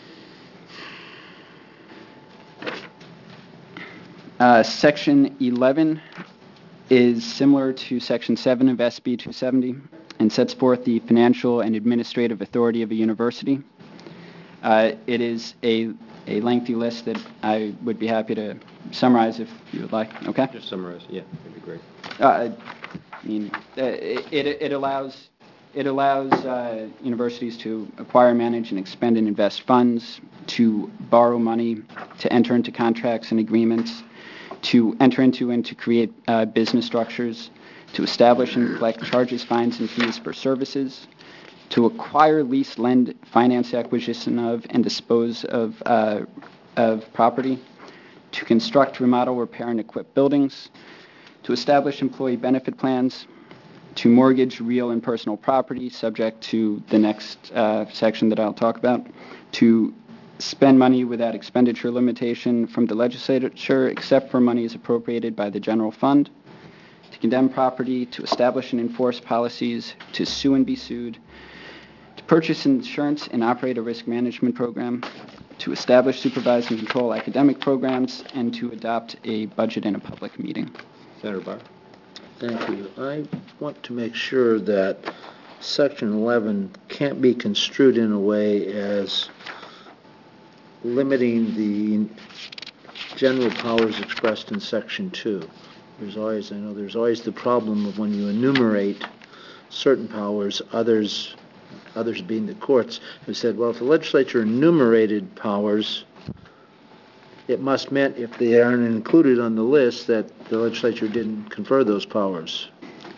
Uh, Section eleven is similar to Section seven of S B two seventy and sets forth the financial and administrative authority of a university. Uh, it is a, a lengthy list that I would be happy to summarize if you would like. Okay? Just summarize. Yeah, that'd be great. Uh, I mean, uh, it, it allows it allows uh, universities to acquire, manage, and expend and invest funds, to borrow money, to enter into contracts and agreements, to enter into and to create uh, business structures, to establish and collect charges, fines, and fees for services, to acquire, lease, lend, finance acquisition of, and dispose of uh, of property, to construct, remodel, repair, and equip buildings, to establish employee benefit plans, to mortgage real and personal property, subject to the next uh, section that I'll talk about, to spend money without expenditure limitation from the legislature except for monies appropriated by the general fund, to condemn property, to establish and enforce policies, to sue and be sued, to purchase insurance and operate a risk management program, to establish, supervise, and control academic programs, and to adopt a budget in a public meeting. Senator Barr. Thank you. I want to make sure that Section eleven can't be construed in a way as limiting the general powers expressed in Section two. There's always, I know there's always the problem of when you enumerate certain powers, others, others being the courts, have said, well, if the legislature enumerated powers, it must mean if they aren't included on the list that the legislature didn't confer those powers.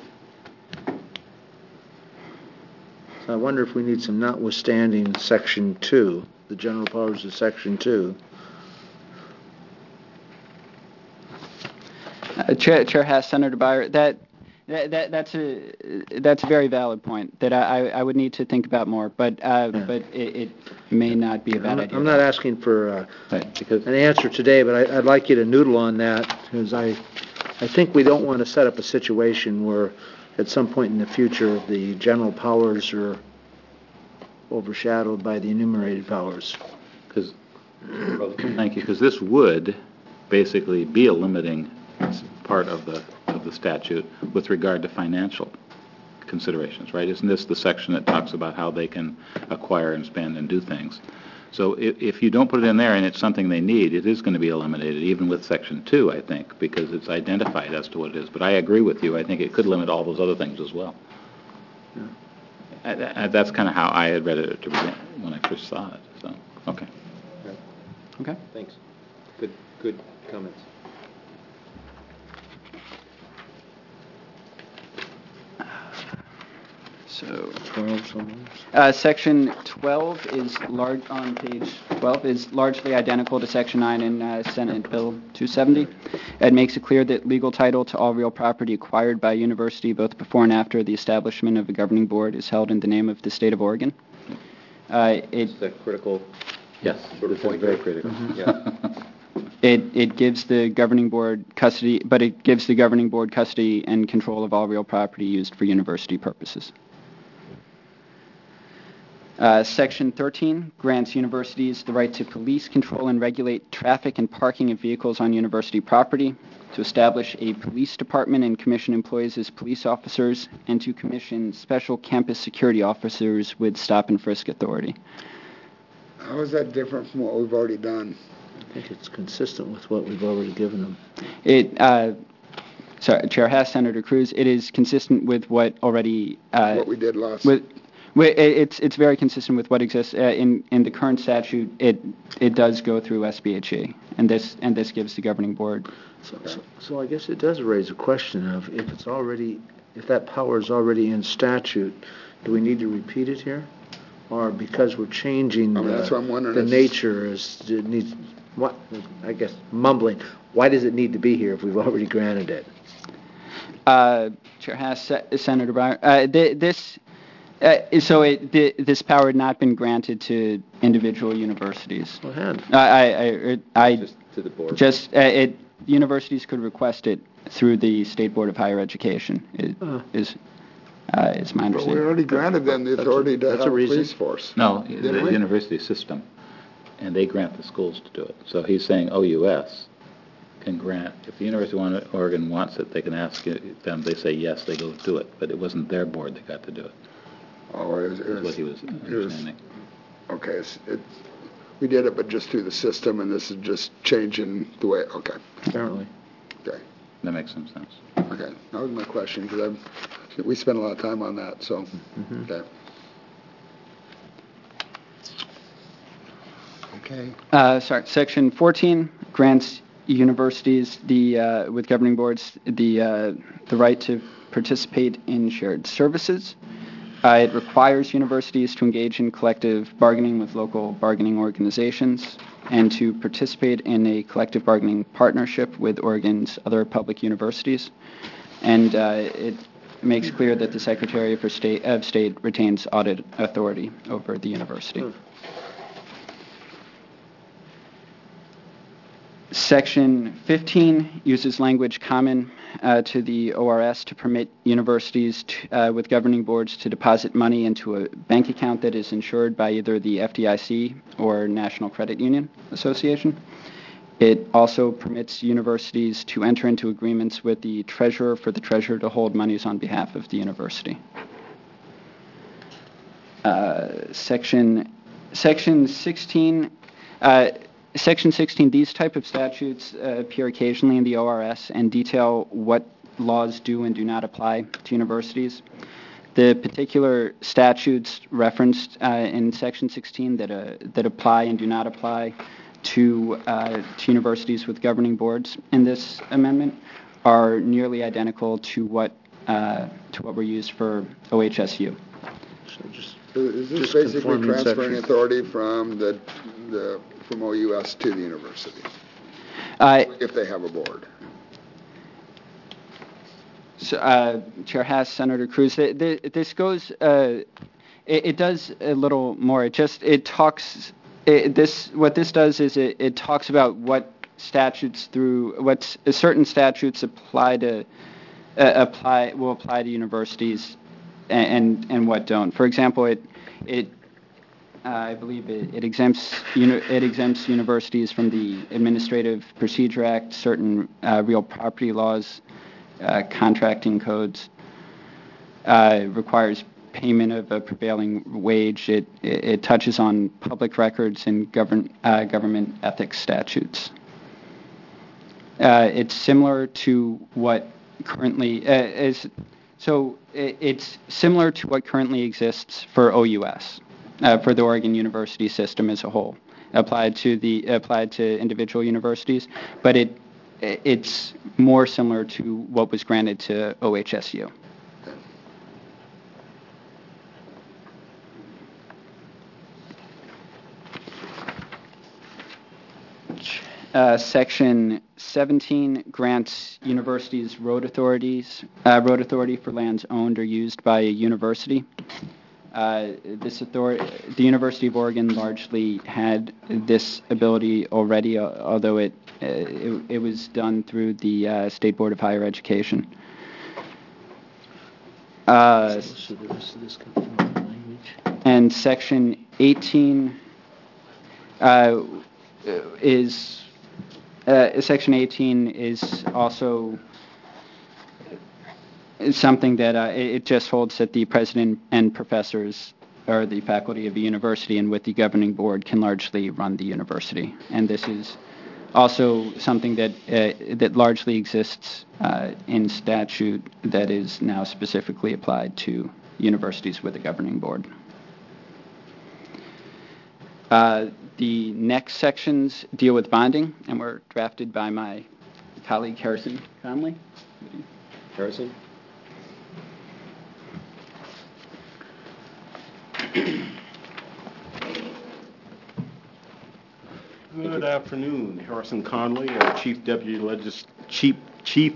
So I wonder if we need some notwithstanding Section two, the general powers of Section two. Uh, Chair, Chair Haas, Senator Byer, that, that, that that's a that's a very valid point that I, I would need to think about more, but uh, yeah. but it, it may not be a bad I'm not, idea. I'm not asking for uh, right. because an answer today, but I, I'd like you to noodle on that because I I think we don't want to set up a situation where at some point in the future the general powers are overshadowed by the enumerated powers. Because thank you. Because this would basically be a limiting part of the of the statute with regard to financial considerations, right? Isn't this the section that talks about how they can acquire and spend and do things? So if, if you don't put it in there and it's something they need, it is going to be eliminated, even with Section two, I think, because it's identified as to what it is. But I agree with you. I think it could limit all those other things as well. Yeah. I, I, that's kind of how I had read it to begin when I first saw it. So, okay. Okay. Thanks. Good, good comments. So, twelve somewhere. uh, Section twelve is large, on page twelve, is largely identical to Section nine in uh, Senate Bill two seventy. It makes it clear that legal title to all real property acquired by a university, both before and after the establishment of a governing board, is held in the name of the state of Oregon. Uh, it, It's the critical, yes, this is very critical. Yeah. It it gives the governing board custody, but it gives the governing board custody and control of all real property used for university purposes. Uh, Section thirteen grants universities the right to police, control, and regulate traffic and parking of vehicles on university property, to establish a police department and commission employees as police officers, and to commission special campus security officers with stop and frisk authority. How is that different from what we've already done? I think it's consistent with what we've already given them. It, uh, sorry, Chair Hess, Senator Cruz, it is consistent with what already... Uh, What we did last. with, with, it's it's very consistent with what exists uh, in in the current statute. It it does go through S B H E, and this and this gives the governing board. So, so, so I guess it does raise a question of if it's already, if that power is already in statute, do we need to repeat it here, or because we're changing I mean, the, that's what I'm wondering the is- nature is it needs what I guess mumbling. Why does it need to be here if we've already granted it? Uh, Chair Hess, Se- Senator Breyer, uh, th- this. Uh, so it, th- this power had not been granted to individual universities. Well, it had. I, I, I, I Just to the board. Just uh, it. Universities could request it through the State Board of Higher Education. It Uh. is uh, is my But we understanding. already granted them the authority to that's a have a reason. police force. No, Didn't the we? university system, and they grant the schools to do it. So he's saying O U S can grant, if the University of Oregon wants it, they can ask it- them, they say yes, they go do it, but it wasn't their board that got to do it, Oh, it was, it is was, what he was it was- understanding. okay, it's- it, we did it, but just through the system, and this is just changing the way, okay, Apparently. okay, That makes some sense. okay. That was my question, because I've, we spent a lot of time on that, so, okay. Okay. Uh, sorry, Section fourteen grants universities the uh, with governing boards the uh, the right to participate in shared services. Uh, it requires universities to engage in collective bargaining with local bargaining organizations and to participate in a collective bargaining partnership with Oregon's other public universities. And uh, it makes clear that the Secretary of State, of State retains audit authority over the university. Section fifteen uses language common uh, to the O R S to permit universities to, uh, with governing boards to deposit money into a bank account that is insured by either the F D I C or National Credit Union Association. It also permits universities to enter into agreements with the treasurer for the treasurer to hold monies on behalf of the university. Uh, section Section sixteen. Uh, Section sixteen, these type of statutes uh, appear occasionally in the O R S and detail what laws do and do not apply to universities. The particular statutes referenced uh, in Section sixteen that uh, that apply and do not apply to uh, to universities with governing boards in this amendment are nearly identical to what uh, to what were used for O H S U. So just Is this Just basically conforming transferring section. authority from the, the, from O U S to the university, Uh, if they have a board? So, uh, Chair Haas, Senator Cruz, th- th- this goes, uh, it, it does a little more. It just, it talks, it, this, what this does is it, it talks about what statutes through, what s- certain statutes apply to, uh, apply, will apply to universities and, and, and what don't. For example, it, it, uh, I believe it, it exempts, uni- it exempts universities from the Administrative Procedure Act, certain uh, real property laws, Uh, contracting codes, uh, requires payment of a prevailing wage. It, it, it touches on public records and govern, uh, government ethics statutes. Uh, it's similar to what currently uh, is. So it, it's similar to what currently exists for O U S, uh, for the Oregon University system as a whole, applied to the applied to individual universities, but it. It's more similar to what was granted to O H S U. uh, Section seventeen grants universities road authorities, uh, road authority for lands owned or used by a university. Uh, this authority, the University of Oregon largely had this ability already, uh, although it, uh, it it was done through the uh, State Board of Higher Education. Uh, and Section eighteen uh, is uh, Section eighteen is also is something that uh, it, it just holds that the president and professors or the faculty of the university and with the governing board can largely run the university. And this is also something that uh, that largely exists uh, in statute that is now specifically applied to universities with a governing board. Uh, the next sections deal with bonding and were drafted by my colleague Harrison Conley. Harrison? Good afternoon, Harrison Conley, uh, Chief Deputy Legis Chief Chief.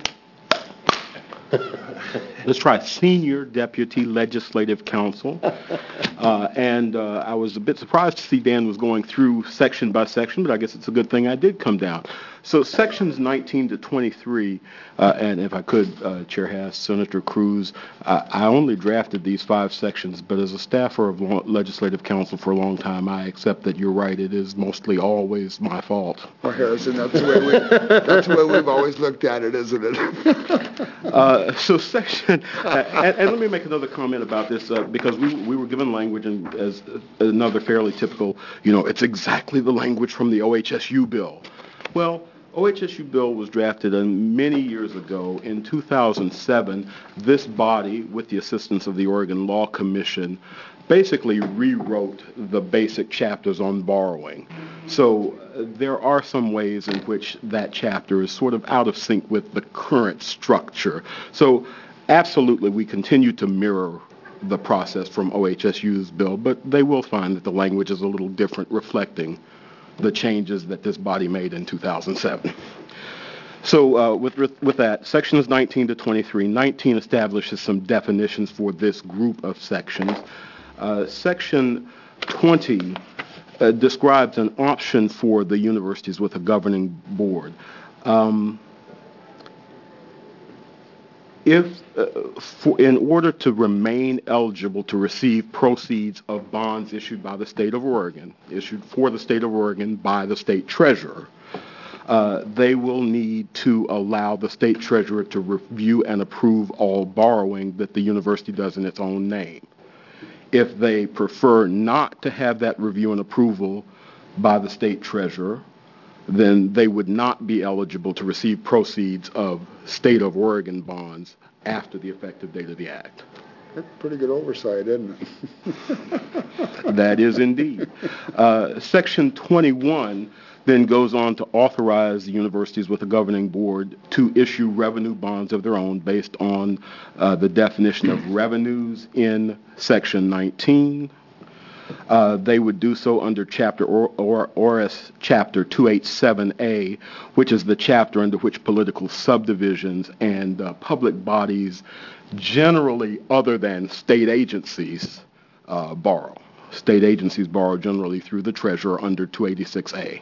Let's try Senior Deputy Legislative Counsel, uh, and uh, I was a bit surprised to see Dan was going through section by section, but I guess it's a good thing I did come down. So sections nineteen to twenty-three, uh, and if I could, uh, Chair Haas, Senator Cruz, uh, I only drafted these five sections, but as a staffer of Legislative Counsel for a long time, I accept that you're right. It is mostly always my fault. Well, Harrison, that's the way we, that's the way we've always looked at it, isn't it? uh, so section, uh, and, and let me make another comment about this, uh, because we we were given language and as another fairly typical, you know, it's exactly the language from the O H S U bill. Well, O H S U bill was drafted uh, many years ago. In two thousand seven, this body, with the assistance of the Oregon Law Commission, basically rewrote the basic chapters on borrowing. So uh, there are some ways in which that chapter is sort of out of sync with the current structure. So absolutely, we continue to mirror the process from O H S U's bill, but they will find that the language is a little different, reflecting the changes that this body made in two thousand seven. So uh, with with that, sections nineteen to twenty-three, nineteen establishes some definitions for this group of sections. Uh, section twenty uh, describes an option for the universities with a governing board. Um, If, uh, for, in order to remain eligible to receive proceeds of bonds issued by the state of Oregon, issued for the state of Oregon by the state treasurer, uh, they will need to allow the state treasurer to review and approve all borrowing that the university does in its own name. If they prefer not to have that review and approval by the state treasurer, then they would not be eligible to receive proceeds of state of Oregon bonds after the effective date of the act. That's pretty good oversight, isn't it? That is indeed. Uh, Section twenty-one then goes on to authorize the universities with a governing board to issue revenue bonds of their own based on uh, the definition of revenues in Section nineteen. Uh, they would do so under Chapter or, or, O R S Chapter two eighty-seven A, which is the chapter under which political subdivisions and uh, public bodies, generally other than state agencies, uh, borrow. State agencies borrow generally through the treasurer under two eighty-six A.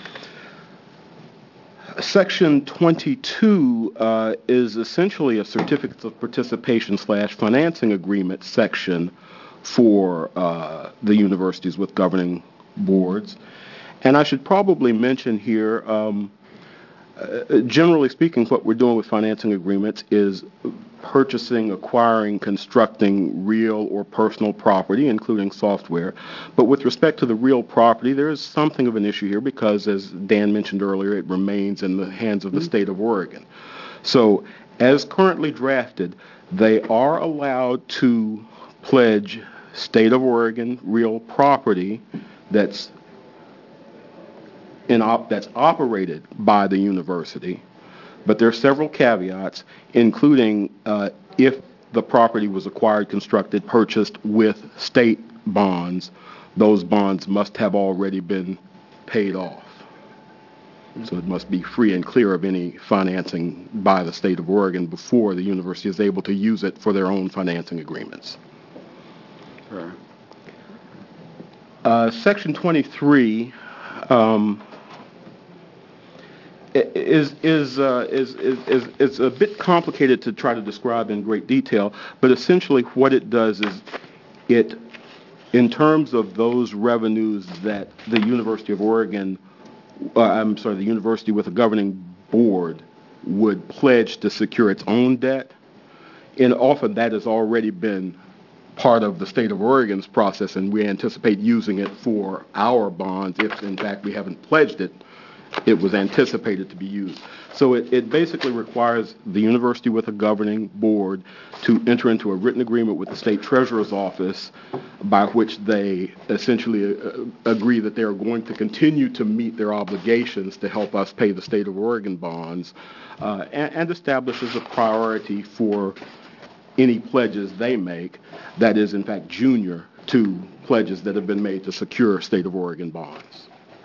Section twenty-two uh, is essentially a certificate of participation slash financing agreement section for uh, the universities with governing boards. And I should probably mention here, um, uh, generally speaking, what we're doing with financing agreements is purchasing, acquiring, constructing real or personal property, including software. But with respect to the real property, there is something of an issue here because, as Dan mentioned earlier, it remains in the hands of the state of Oregon. So as currently drafted, they are allowed to pledge state of Oregon real property that's in op- that's operated by the university, but there are several caveats, including uh, if the property was acquired, constructed, purchased with state bonds, those bonds must have already been paid off. So it must be free and clear of any financing by the state of Oregon before the university is able to use it for their own financing agreements. Right. Uh, Section twenty-three um, is is, uh, is is is is a bit complicated to try to describe in great detail, but essentially what it does is it, in terms of those revenues that the University of Oregon, uh, I'm sorry, the university with a governing board would pledge to secure its own debt, and often that has already been part of the state of Oregon's process, and we anticipate using it for our bonds if, in fact, we haven't pledged it. It was anticipated to be used. So it, it basically requires the university with a governing board to enter into a written agreement with the state treasurer's office by which they essentially uh, agree that they are going to continue to meet their obligations to help us pay the state of Oregon bonds, uh, and, and establishes a priority for any pledges they make that is, in fact, junior to pledges that have been made to secure state of Oregon bonds.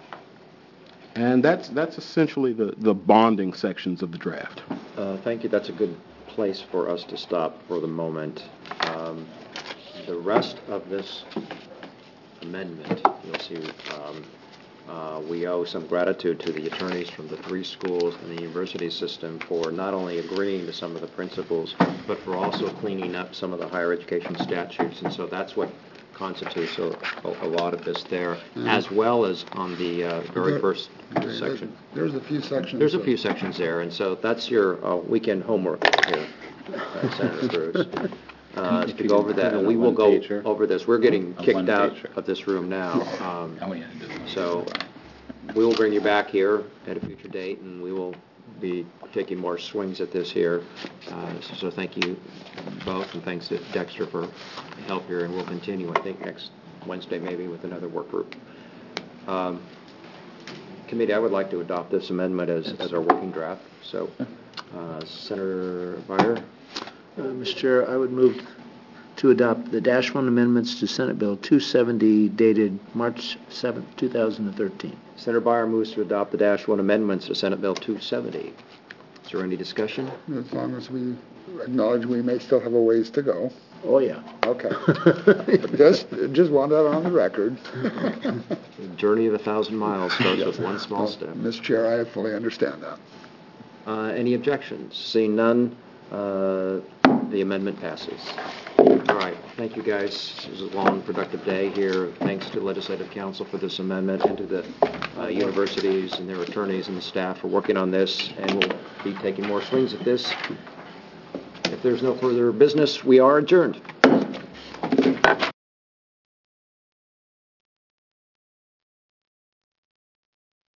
And that's that's essentially the, the bonding sections of the draft. Uh, thank you. That's a good place for us to stop for the moment. Um, the rest of this amendment, you'll see, um, uh, we owe some gratitude to the attorneys from the three schools and the university system for not only agreeing to some of the principles, but for also cleaning up some of the higher education statutes. And so that's what constitutes a, a, a lot of this there, Mhm. as well as on the uh, very There- first okay, section. there- There's a few sections. There's a that- few sections there, and so that's your uh, weekend homework here, uh, Senator Cruz, uh, to go over that, and we will go over this. We're getting A kicked out one-pager. of this room now, um, Oh, yeah. so we will bring you back here at a future date, and we will be taking more swings at this here. Uh, so, so thank you both, and thanks to Dexter for help here, and we'll continue, I think, next Wednesday maybe with another work group. Um, Committee, I would like to adopt this amendment as, as our working draft. So, uh, Senator Byer? Uh, Mister Chair, I would move to adopt the dash one amendments to Senate Bill two seventy dated March seventh, two thousand thirteen. Senator Byer moves to adopt the dash one amendments to Senate Bill two seventy. Is there any discussion? As long as we acknowledge we may still have a ways to go. Oh, yeah. Okay. Just, just want that on the record. The journey of a thousand miles starts with one small step. Mister Chair, I fully understand that. Uh, any objections? Seeing none, uh, the amendment passes. All right. Thank you, guys. It was a long, productive day here. Thanks to Legislative Council for this amendment and to the uh, universities and their attorneys and the staff for working on this. And we'll be taking more swings at this. If there's no further business, we are adjourned.